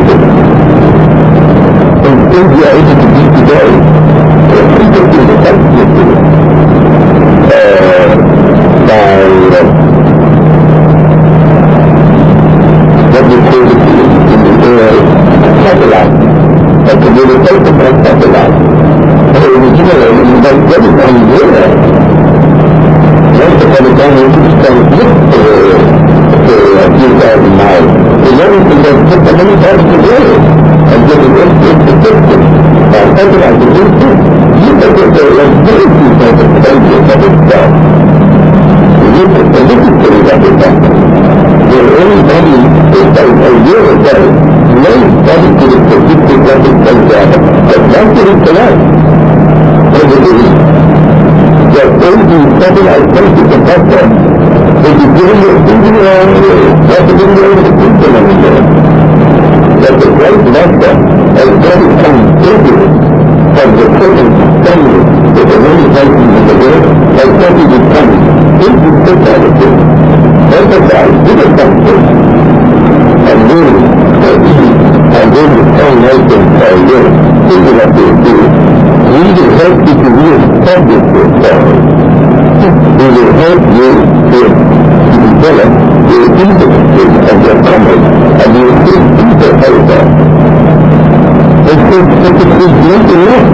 and things we are able to do today, uh, people in the country uh, by uh, what we call it in the air satellite, a communication by satellite. So originally, you don't get it on the air. Once upon a time, you could transmit uh, a few thousand miles. The level can get put them many times a day and get an instant perspective. By satellite, the instant, you can get a very few thousand radius of itself. You can politically that is happening. Where anybody, a year ago, nobody could have predicted that it can happen. But that's what it can happen. And it is that all these satellite places of Russia, they be giving you a thinking around here, not to give you over the people anymore. That the great Russia has got its own figures from the certain family that the many places in the world has got it its own into totality. Emphasize bigger countries and then and then the whole nation for a year thinking of this deal. We will help you to re-establish yourself. We will help you to, to develop the intimacy of your commerce and you will think deeper over. It's not enough.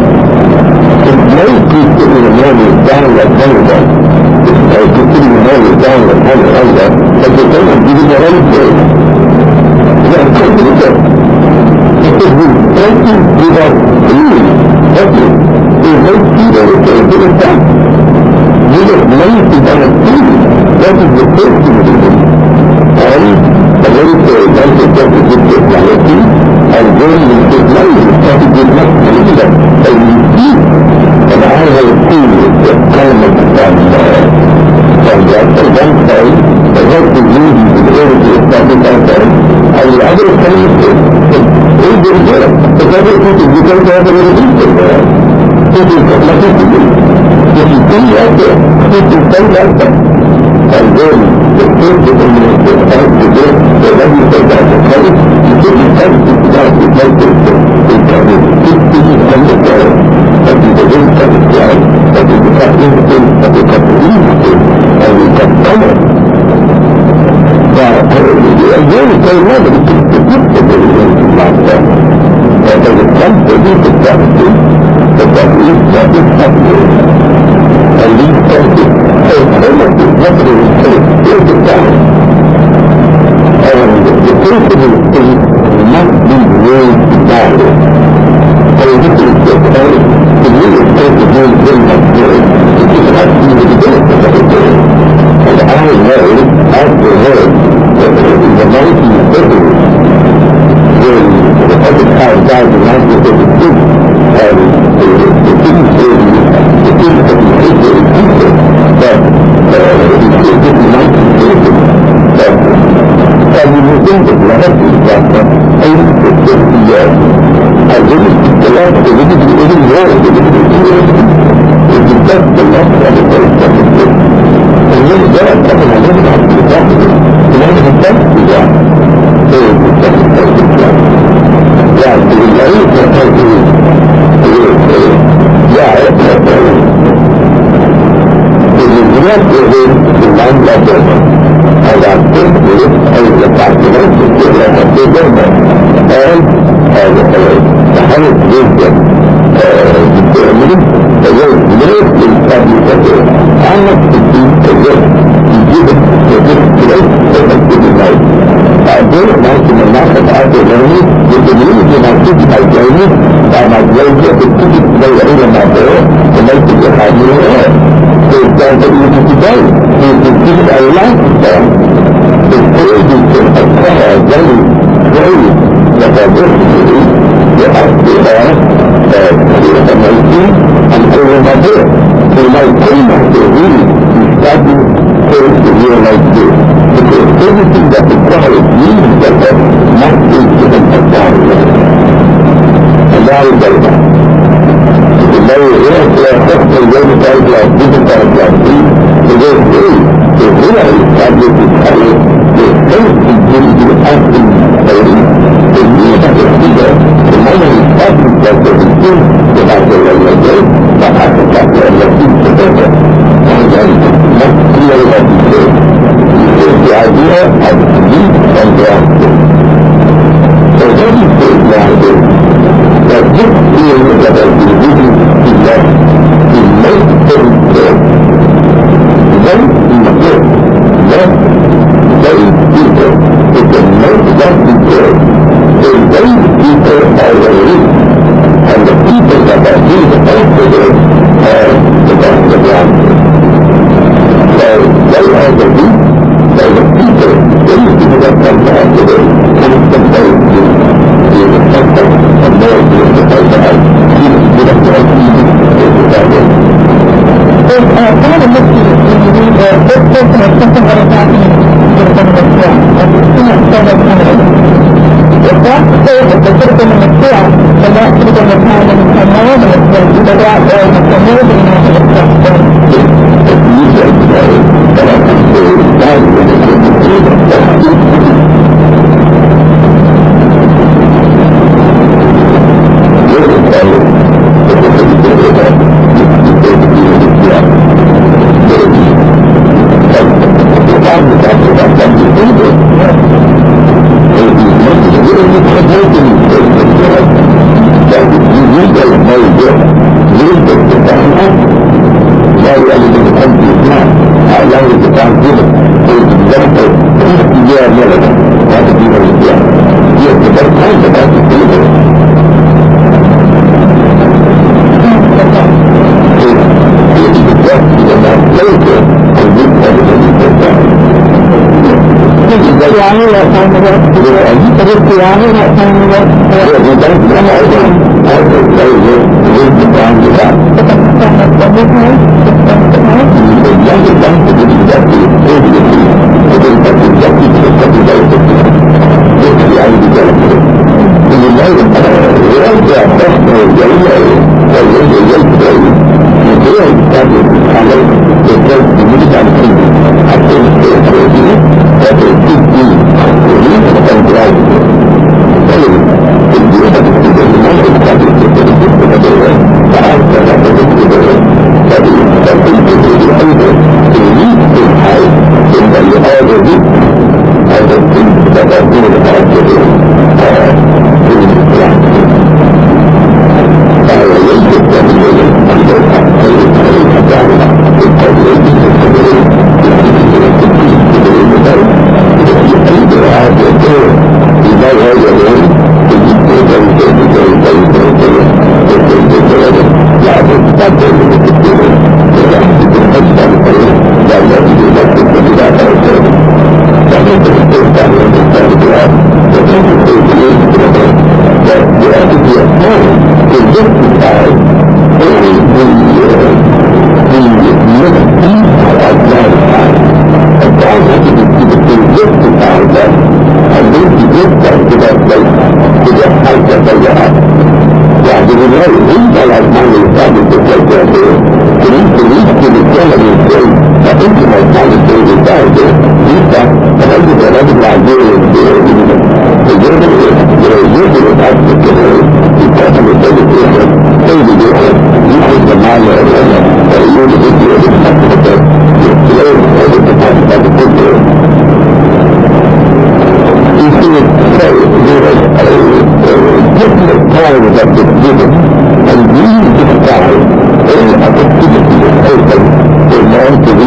It's very good sitting in the morning down like Hannibal. It's very good sitting in the morning down like Hannibal, but they don't give you their own place. They are confident. Because we try to give us feeling, nothing. We don't see that it's a bit of time. We have money to buy a feeling. That is the first thing we do. And America wants to get a good technology, and then we take money, we try to give much money to them. And we see, and I have seen the element from, uh, from the other one side, the work is using in order to establish ourselves, and the other side is very good there. But other people, you don't have any reason there. This is nothing to do. If you think like that, if you think like that, and then the first thing is to start to do, the when you say that the code, you should be trying to start to make it because it's fifteen hundred dollars. That is the income line, that is the cut instinct, that is the cut instinct, and we cut common. Now, again, it's very well that it is predictable in like that. But there is some predictability, but that is what is happening. And these places, so so much is happening in place, here's the time. And the principal thing must be raised down. And this is the point, the real estate is doing very much good. It is actually the benefit of it doing. And I know, after heard, that in the nineteen thirties, when the public house died in nineteen thirty-six, and the, the king's lady, the king of the eighth day teacher, that uh, he lived in nineteen thirty, that and we will think that Lahati is like that, eighty to fifty years. And when you speak the last, the little bit even more, the little bit even it's the best the last of the very second thing. And when there are coming, I never have to be talking to you. And I never talk to you. in the market after learning, the community and activity by learning, by my learning, the city today, the matter, the make it a high new air. So it's done that you need to go. You can give it a lot of them. The crazy can acquire very crazy that are working the active are the amazing and over my head. So my pain of the really is starting to realize this. Because everything that requires means that there must be given a time. And that is very bad. The lower here, there are such a way to tell you, different times like this, the way it is, the real subject is telling the sense is really the acting study, the need of the figure, the moment is starting that there is still the actor of the day, the actor of the things together. And then, not clear what he says. He says the idea of belief and reality. So what he says now is that this feeling that has been given to love is most important. When he says love very people is the most love people, is very people are the rich, and the people that are being considered are the best of reality. So they are the rich, they are the people, those people that come down to the contemplate to the effective and more to the person even to the more easy to the family. There's uh, one of the mysteries when you read the first person or something that is happening in the film, and you can't say that kind of if that's the case, if they could have been in the film, then that could have been the time when you can know in the film, either that or if they're moving into the film. If you say today, that I can say that when it's in the film, that's it.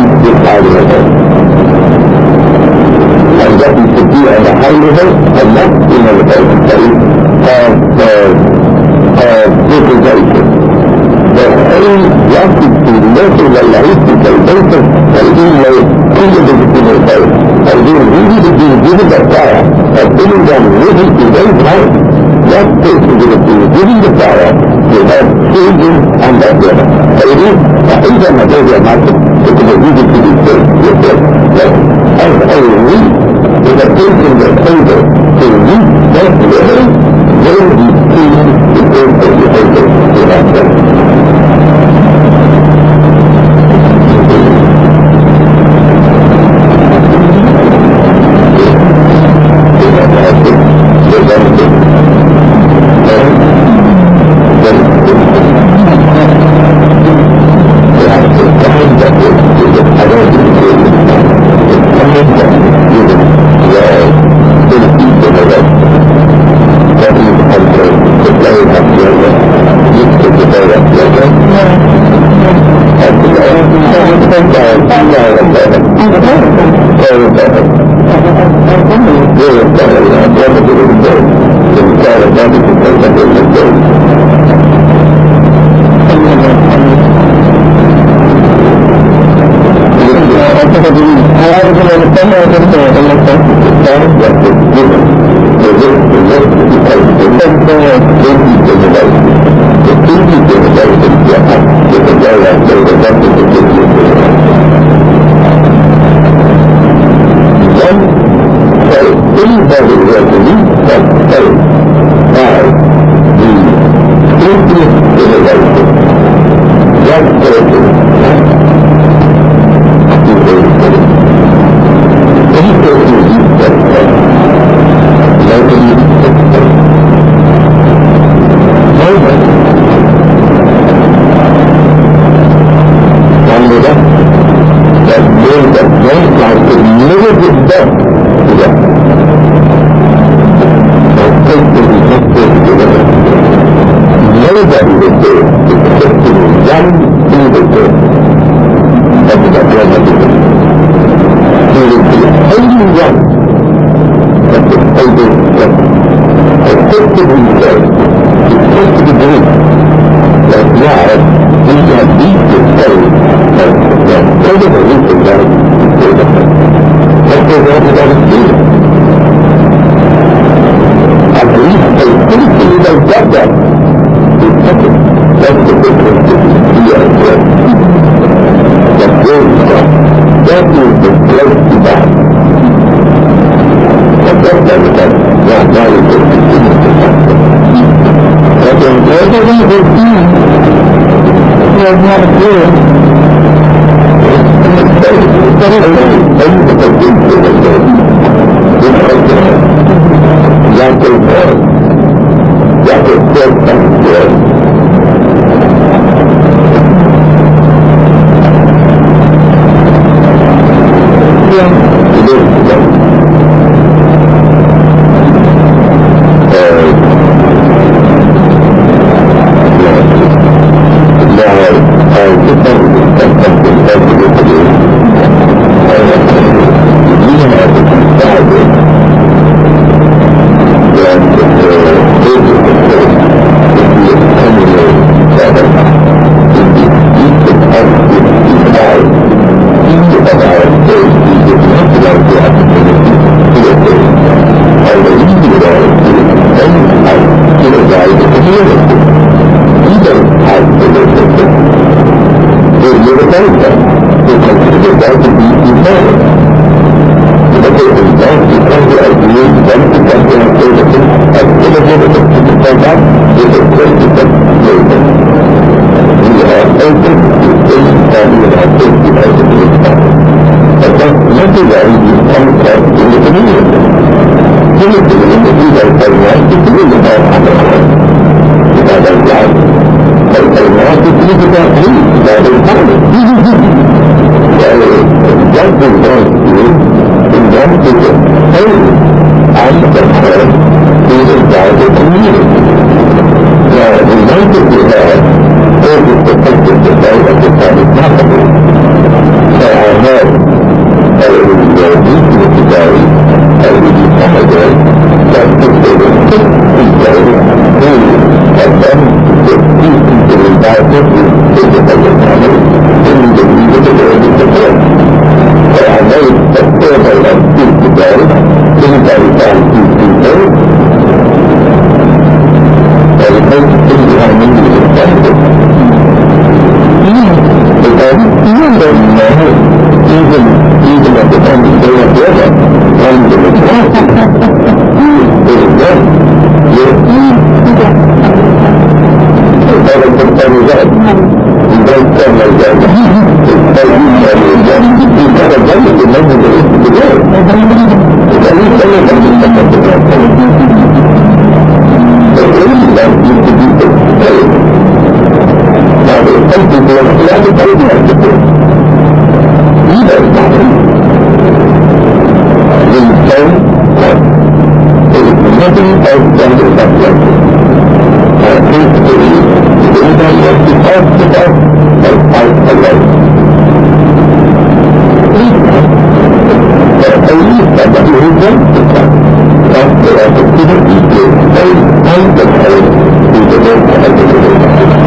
And what we could do at a high level and not to be given the power of giving them living to their life. That person will be given the power to have children and that brother. So it is, if I'm a brother, I'm not going to be easy to be saved. As I read, if a person is able to read that level, then he sees the person is able to have that. Thank you. even, even at the time they were together, and the result is good. You better put that result. You don't come like that. It's better you tell me that. You better get it to make it to do it. At least everybody is supposed to get it. But really, that used to be the same. Now, there are some people who have to take it to do it. You don't know it. The same one. There is nothing else than the subject. I think to believe if anybody wants to talk to us, they'll fight alone. But at least somebody who wants to talk, talk to us and to the people, they find the time to the work of the world.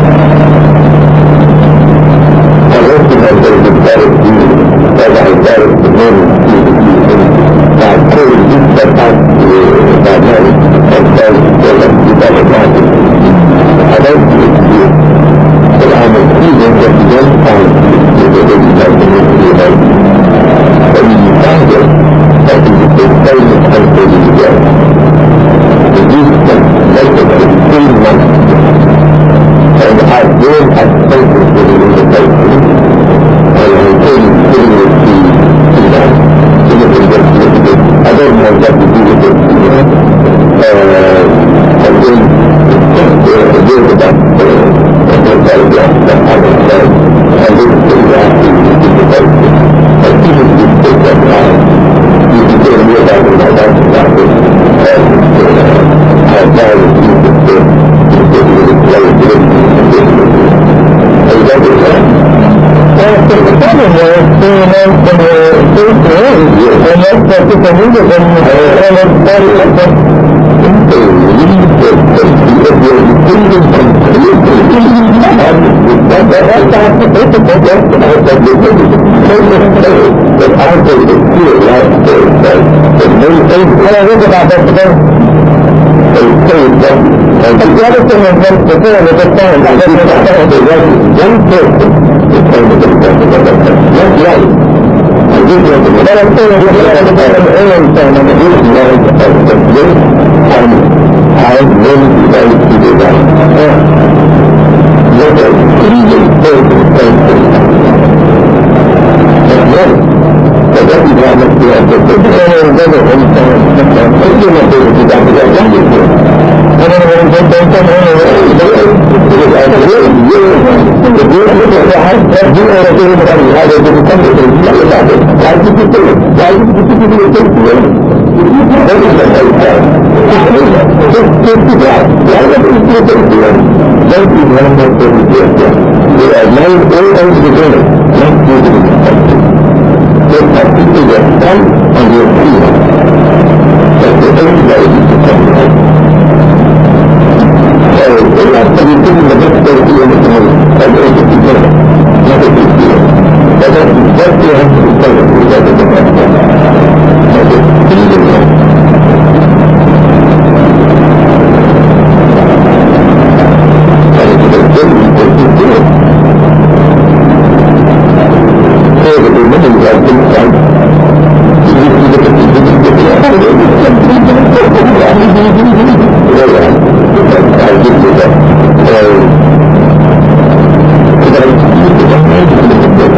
I also know there is a better view that I better the moment to the people. I told you that I that money and said that you better not. I don't think it's you, but I'm a feeling that you don't find you the way you like to make you know. But when you find it, I think it's the same until you get it. The youth can make it for three months. And I've been at places with it in the country, and I'm putting it to, you know, to look at this, look at this. I don't know what to do with it, you know. Uh, and then it's just uh, a little about uh, what they're telling you that I don't know. And this is the reaction to the country. And even if you take that time, you can get a real about it like that, about it, and how bad it is to fit, to fit with the play, to fit with the play. And that is that. Well, so the problem was, seeing them from the first room, and that's what people needed, and that's part of it. They need to take the education from people. And that's not the basic of that, and I said, the biggest thing that I think is here last Thursday, that many things, what I think about that today, they say that, and the other thing is that before the big time, that there was one person who came to the government of that time. That's right. And he was the but I'm saying that there was a man of the Aaron time, and he was one of the presidents, and I really decided to do that. Look at even person came to the that's right. So that is why I must be able to put the Aaron together all the time. I feel like they would do that because I like it. I don't know what they come on the way. Because I really, really, if you look at the house, you know what they're going to do, how they're going to come to things. Look at that. Why did you do it? Why did you do it? That is the whole time. Just think to that. Why did you do it? Don't be one more thing to do it. They are known all over the world, not due to the country. They have people that stand on your feet. That's the only way you can come to them. So, they have to be putting the next day to the world and they have to do it. Not a big deal. But that's exactly how to be told to get to the next day. That's a feeling of and it's a very important deal. So, the women who have been found, you need to look at the people who get the other way. I give you that. So, because I used to get married to the book.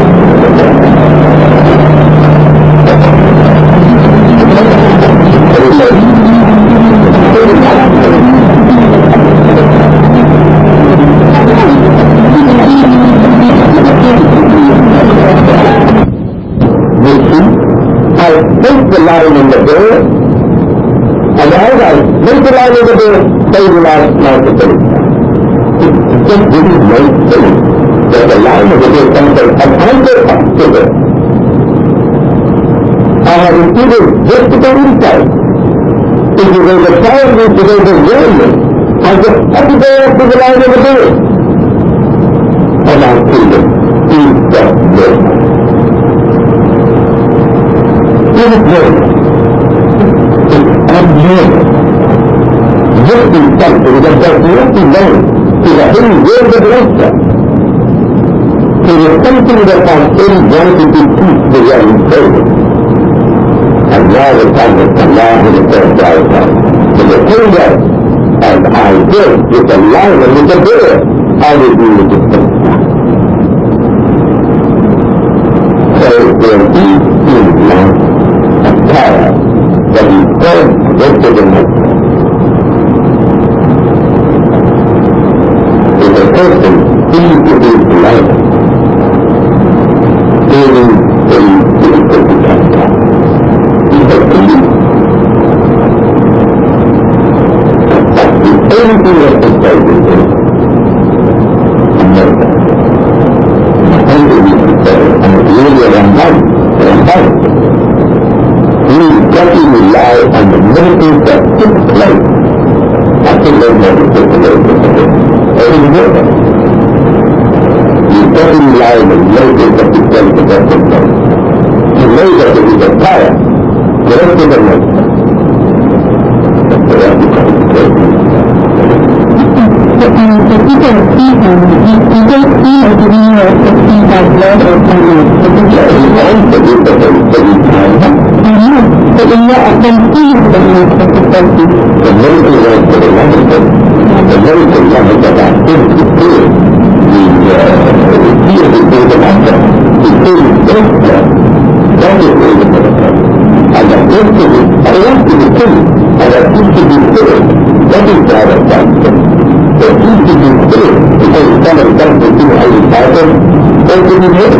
I think the line in the door, and as I think the line in the door, say the last night of the day. It's just really no thing that the line of the door comes from an anchor up to there. I have received just to the inside. If you go the time, if you go the railway, I just have to go up to the line of the door. And I feel it. He's just there. It is there. It's abnormal. Just in something that does not belong to the whole world of nature. To is something that has been wanted to teach the young children. And now the time has come now to the third dialogue. So the kingdom and I did with the lion and with the bear, I will do with the thing. So there is in life a power that is God greater than us. If a person sees with his life, feeling very difficult to come down, he has believed. Anything that is right with him, and really around life, around life. We got to rely on the miracles that took place. I think those miracles took place. Every miracle. We got to rely on the miracles that took place at that time. You know that there is a power. The rest of the miracle. That's the way I become So, um, so people see him, you, you don't see him giving you a sixteen by blood or something. Yeah, he wants to do the things that he can. I know, but when you're at them seeing them, you're supposed to say this. The miracle was for the miracle. The miracle was that I think to feel the, uh, the fear that they were after. To feel this blood. That is really the miracle. And that is to be, I want to be killed. And that is to be filled. That is the other side. So he should be still because someone comes to see how you pattern, or to be made.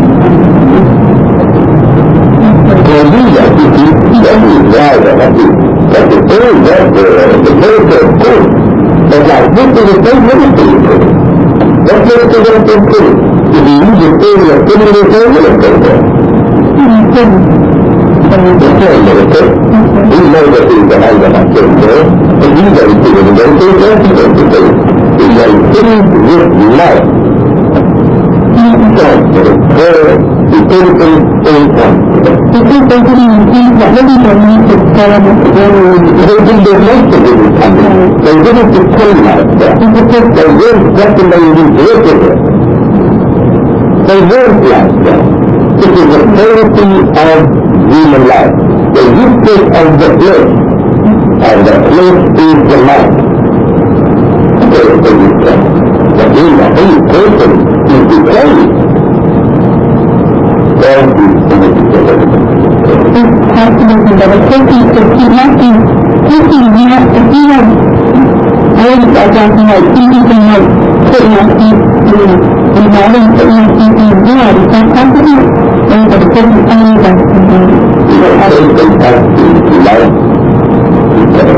So these are the things that is why that is that the whole that the miracle of God but like this is the same miracle. What miracle is the same? If you use the same of killing the same miracle there. The same miracle. We know that things that I have killed there, but these are the things that are the same miracle. Is a thing with life. So, the prayer, the thinking, income. The people thinking in that living for me to tell them what to do. They did their most of it in coming. They didn't become like that. They weren't definitely wicked. They weren't like that. It is a therapy of human life. The usage of the flesh, and the flesh is the life. But in the whole person is the same. All these things together. It's fascinating that a person could keep nothing, thinking not, if you have, I was talking like thinking and like putting on thinking, and involving putting on thinking as well. Is that possible? Or is it a person only that can do it? You know, I think they have to love each other.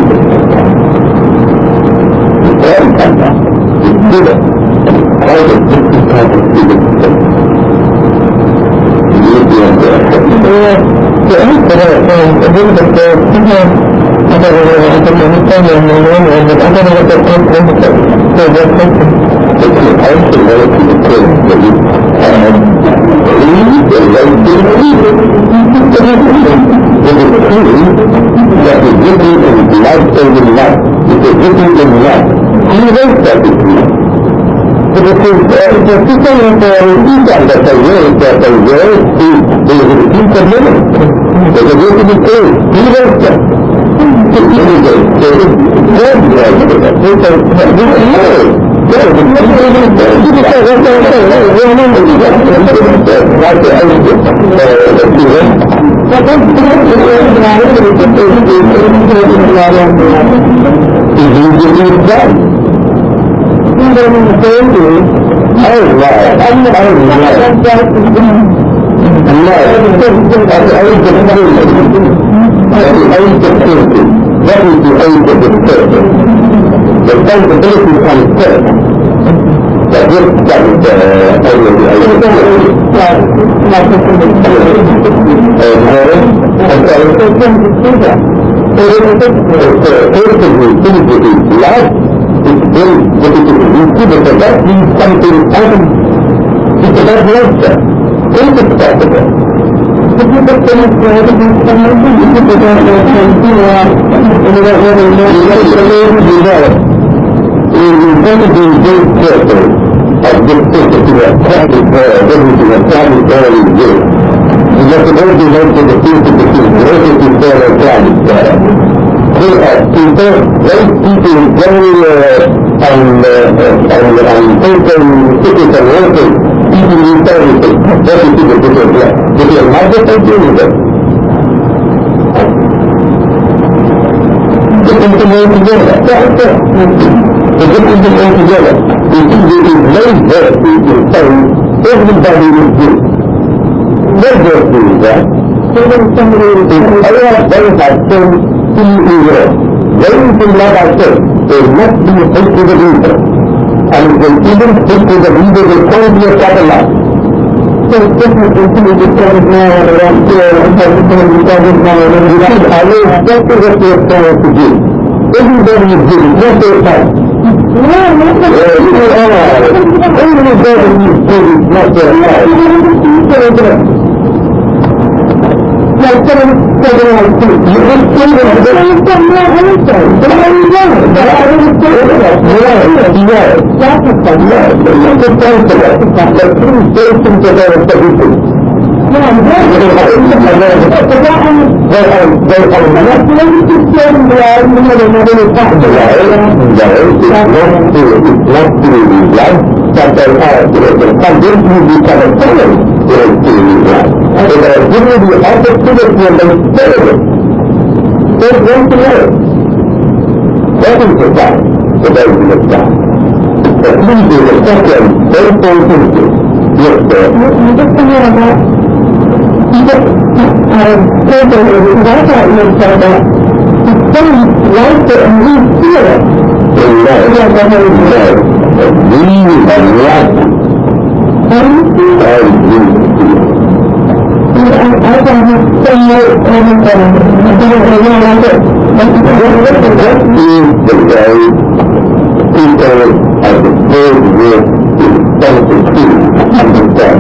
All kind of it's good. All the different kinds of feelings. You need to understand. The answer is a little bit there. I don't know whether I can understand it or not, but I don't know what that answer is. So that's something. It's an answer to the thing that you have. Please, and then do it. It is true that the giving in life and in life is a giving in life. He knows that it's not. But it is the system of the people that they will, that they will, they will repeat the limit. They will go to the thing. He knows that. It is a very good way to do that. They say, this is yours. Yes, it's not going to be there. You can say, what's going to say? We don't know what you're going to say. Like the other thing. The feeling. But that's the way to do it. I don't know what you're going to do. It is done. You don't know what you're doing. Oh, right. I'm not going to do that. No. That's the age of thinking. That's the age of thinking. That is the age of the person. The sensibility comes first. That is that is the age of the age of thinking. And so it's going to do that. So it's a person who thinks with his life. It's very difficult to do because that means something else. It's about nature. It's acceptable. If you put things where it is something, you can put that there and do that. And you don't really know. You know, you know, you know. You're going to be very careful of this thing that you have practiced difference in the family quality of good. You have to know the notes of the things of the things. What is it for their family? People, those people very uh, and uh, and and thinking, thinking and working, people in everything. What is it that they are? They are not just doing it. They can come all together. That's it. They can come all together. They think they is very virtue in saying everybody is good. Their virtue is that. Even somebody is very hard to see in Europe. When you think like I said, there must be a hate to the reader. And when even hate to the reader will call me a catalog. So it's different when somebody discovers now and around here and has to come and discover now and then you see, I know exactly what they are trying to do. Everybody is good. What's their time? No, not the time. Everybody is good. Not their time. Like someone said in my speech, you just say that there is some more answer. But I don't know. But I didn't say that. Yes, yes. That's a fun. Yes, it's a fun to that. But three stations are there for people. No, I'm very good. But that one, they are, they are not going to say in the eye, you know, they're not really talking about it. No, it's not true. It's not true in life. That they are, they come into the kind of family. They're true in life. And they are giving the opportunity and they say it. They want to know. That is the time. The very good time. But please do the second, very important thing. Yes, sir. You just come here about, you just, um, totally, I thought you said that the son likes it and we feel it. They like it. Yeah, that's what we say. We like it. And I do. I don't have to say anything. I don't really like it. What is the way people have the third word to self-esteem and themselves?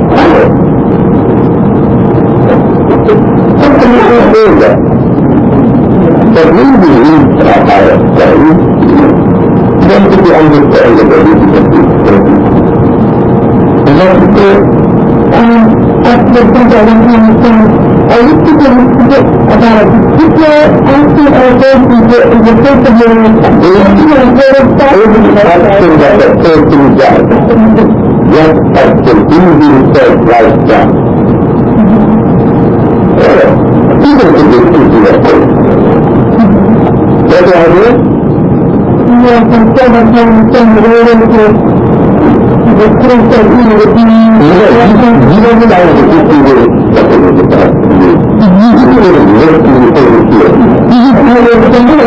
Something like that. But when we read about our studies, then we understand that there is a difference. And that's the third. After the things I don't understand, I used to get about a particular action or verse is the first of your life. You know, there is that action that the person does. What action easy says right down. Even if it's easy at first. That's the idea? Yes, I'm still not trying to understand the way it is. The truth that you would be... You don't know how to do it. That's what it's about. You don't know what to do over here. You don't know what to do over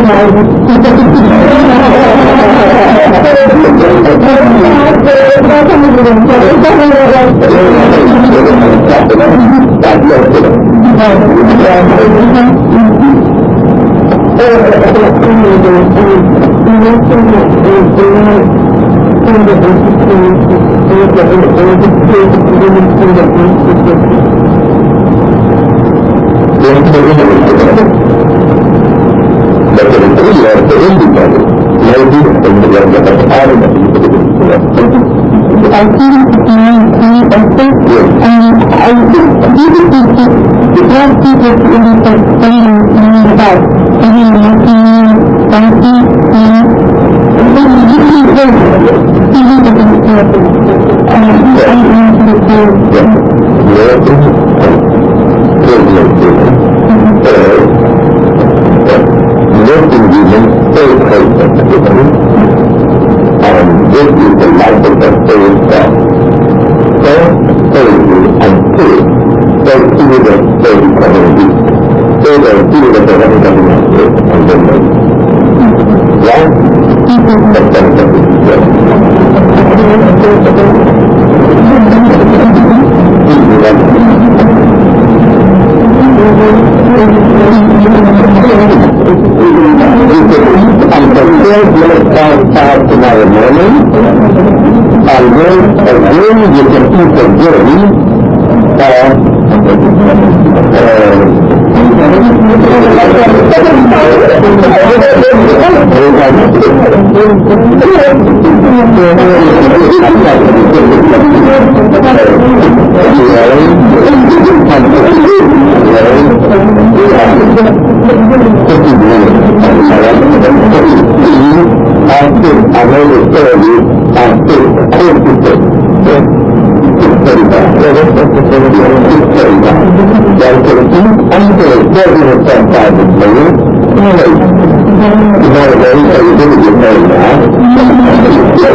Thank tomorrow morning, and then again you can keep the journey uh, uh, authority on faith, according to faith. six thirty-five. Yeah, that's what the six thirty-five. That is the deep under the of five is made. You know, you know, very, very good at your name now.